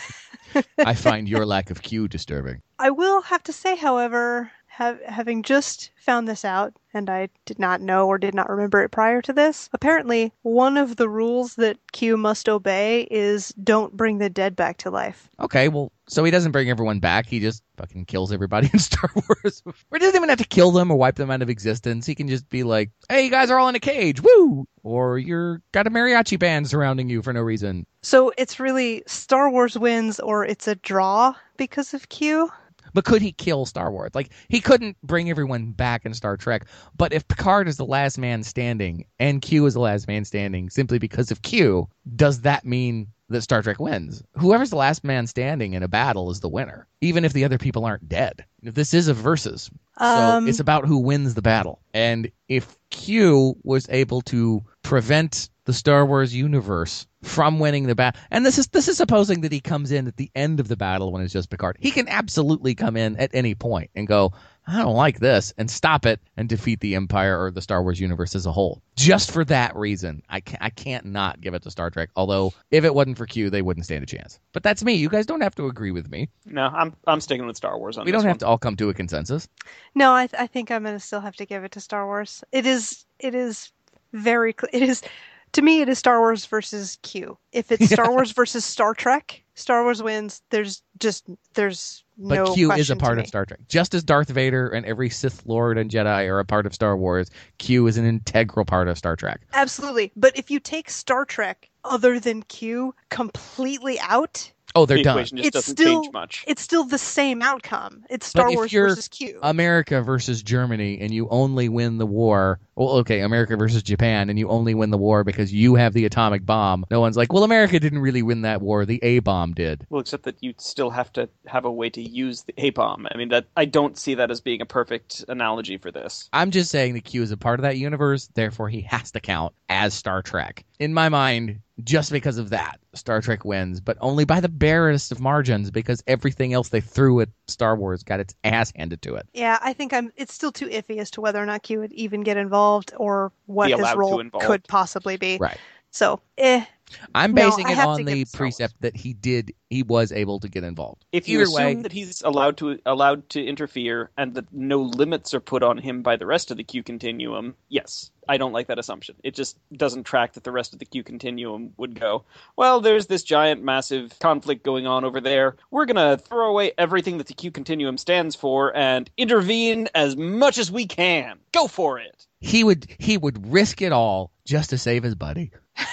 I find your lack of Q disturbing. I will have to say, however, have, having just found this out, and I did not know or did not remember it prior to this, apparently one of the rules that Q must obey is don't bring the dead back to life. Okay, well, so he doesn't bring everyone back. He just fucking kills everybody in Star Wars. Or doesn't even have to kill them or wipe them out of existence. He can just be like, hey, you guys are all in a cage. Woo! Or you're got a mariachi band surrounding you for no reason. So it's really Star Wars wins or it's a draw because of Q? But could he kill Star Wars? Like, he couldn't bring everyone back in Star Trek. But if Picard is the last man standing and Q is the last man standing simply because of Q, does that mean that Star Trek wins? Whoever's the last man standing in a battle is the winner, even if the other people aren't dead. If this is a versus, Um, so it's about who wins the battle. And if Q was able to prevent the Star Wars universe from winning the battle, and this is this is supposing that he comes in at the end of the battle when it's just Picard. He can absolutely come in at any point and go, I don't like this, and stop it and defeat the Empire or the Star Wars universe as a whole. Just for that reason, I can't, I can't not give it to Star Trek. Although, if it wasn't for Q, they wouldn't stand a chance. But that's me. You guys don't have to agree with me. No, I'm I'm sticking with Star Wars on We this don't have one. to all come to a consensus. No, I, th- I think I'm going to still have to give it to Star Wars. It is, it is very, cl- it is, to me, it is Star Wars versus Q. If it's Star Wars versus Star Trek, Star Wars wins. There's just, there's But no Q is a question to part me. of Star Trek. Just as Darth Vader and every Sith Lord and Jedi are a part of Star Wars, Q is an integral part of Star Trek. Absolutely. But if you take Star Trek other than Q completely out, Oh, they're the done. equation just it's doesn't still change much. it's still the same outcome. It's Star But if Wars you're versus Q. America versus Germany and you only win the war, well, okay, America versus Japan and you only win the war because you have the atomic bomb. No one's like, well, America didn't really win that war. The A-bomb did. Well, except that you still have to have a way to use the A-bomb. I mean, that I don't see that as being a perfect analogy for this. I'm just saying that Q is a part of that universe, therefore he has to count as Star Trek. In my mind, just because of that, Star Trek wins, but only by the barest of margins because everything else they threw at Star Wars got its ass handed to it. Yeah, I think I'm. It's still too iffy as to whether or not Q would even get involved or what Be his allowed to role involve. could possibly be. Right. So, eh. I'm No, basing I it have to on give the it Star Wars. precept that he did, he was able to get involved. If you Either assume way, that he's allowed to allowed to interfere and that no limits are put on him by the rest of the Q continuum, yes, I don't like that assumption. It just doesn't track that the rest of the Q continuum would go, well, there's this giant, massive conflict going on over there. We're going to throw away everything that the Q continuum stands for and intervene as much as we can. Go for it. he would he would risk it all just to save his buddy.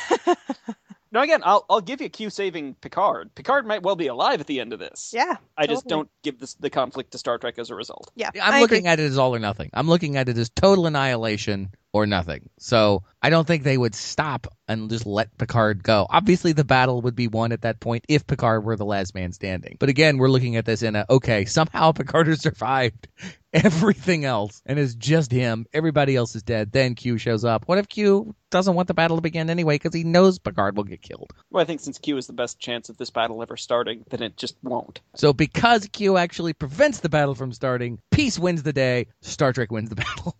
Now, again, I'll I'll give you Q saving Picard. Picard might well be alive at the end of this. Yeah. I just totally. don't give this, the conflict to Star Trek as a result. Yeah. I'm I looking agree. at it as all or nothing. I'm looking at it as total annihilation or nothing. So I don't think they would stop and just let Picard go. Obviously, the battle would be won at that point if Picard were the last man standing. But again, we're looking at this in a, okay, somehow Picard has survived everything else and it's just him. Everybody else is dead. Then Q shows up. What if Q doesn't want the battle to begin anyway because he knows Picard will get killed? Well, I think since Q is the best chance of this battle ever starting, then it just won't. So because Q actually prevents the battle from starting, peace wins the day, Star Trek wins the battle.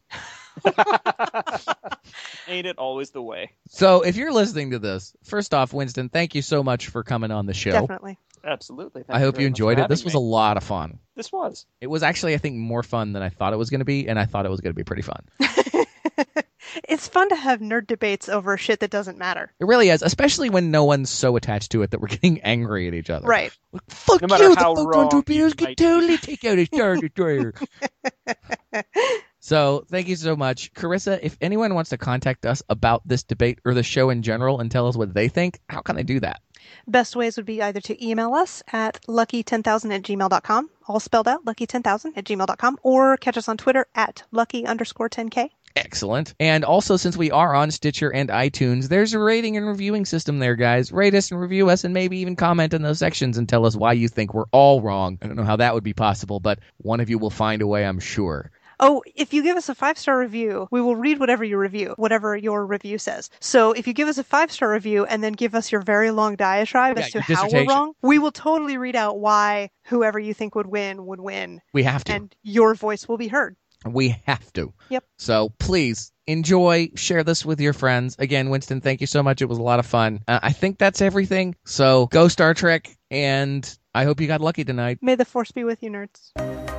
Ain't it always the way? So if you're listening to this, first off, Winston, thank you so much for coming on the show. Definitely. Absolutely. Thank I hope very you much enjoyed for it. This having was me. a lot of fun. This was. It was actually, I think, more fun than I thought it was going to be, and I thought it was going to be pretty fun. It's fun to have nerd debates over shit that doesn't matter. It really is, especially when no one's so attached to it that we're getting angry at each other. Right. Like, fuck No matter you, the how photon wrong torpedoes you could might totally take out a Star Destroyer. So thank you so much. Carissa, if anyone wants to contact us about this debate or the show in general and tell us what they think, how can they do that? Best ways would be either to email us at lucky ten thousand at gmail dot com, all spelled out, lucky ten thousand at gmail dot com, or catch us on Twitter at lucky underscore 10k. Excellent. And also, since we are on Stitcher and iTunes, there's a rating and reviewing system there, guys. Rate us and review us and maybe even comment in those sections and tell us why you think we're all wrong. I don't know how that would be possible, but one of you will find a way, I'm sure. Oh, if you give us a five-star review, we will read whatever you review, whatever your review says. So if you give us a five-star review and then give us your very long diatribe Yeah, as to your how we're dissertation. wrong, we will totally read out why whoever you think would win would win. We have to. And your voice will be heard. We have to. Yep. So please enjoy, share this with your friends. Again, Winston, thank you so much. It was a lot of fun. Uh, I think that's everything. So go Star Trek, and I hope you got lucky tonight. May the force be with you, nerds.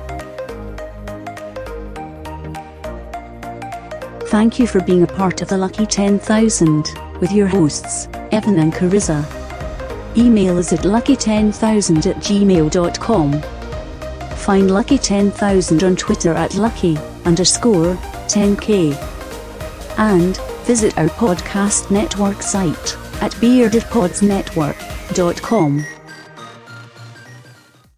Thank you for being a part of the Lucky ten thousand with your hosts, Evan and Carissa. Email us at lucky ten thousand at gmail dot com. Find Lucky ten thousand on Twitter at lucky underscore 10k. And visit our podcast network site at bearded pods network dot com.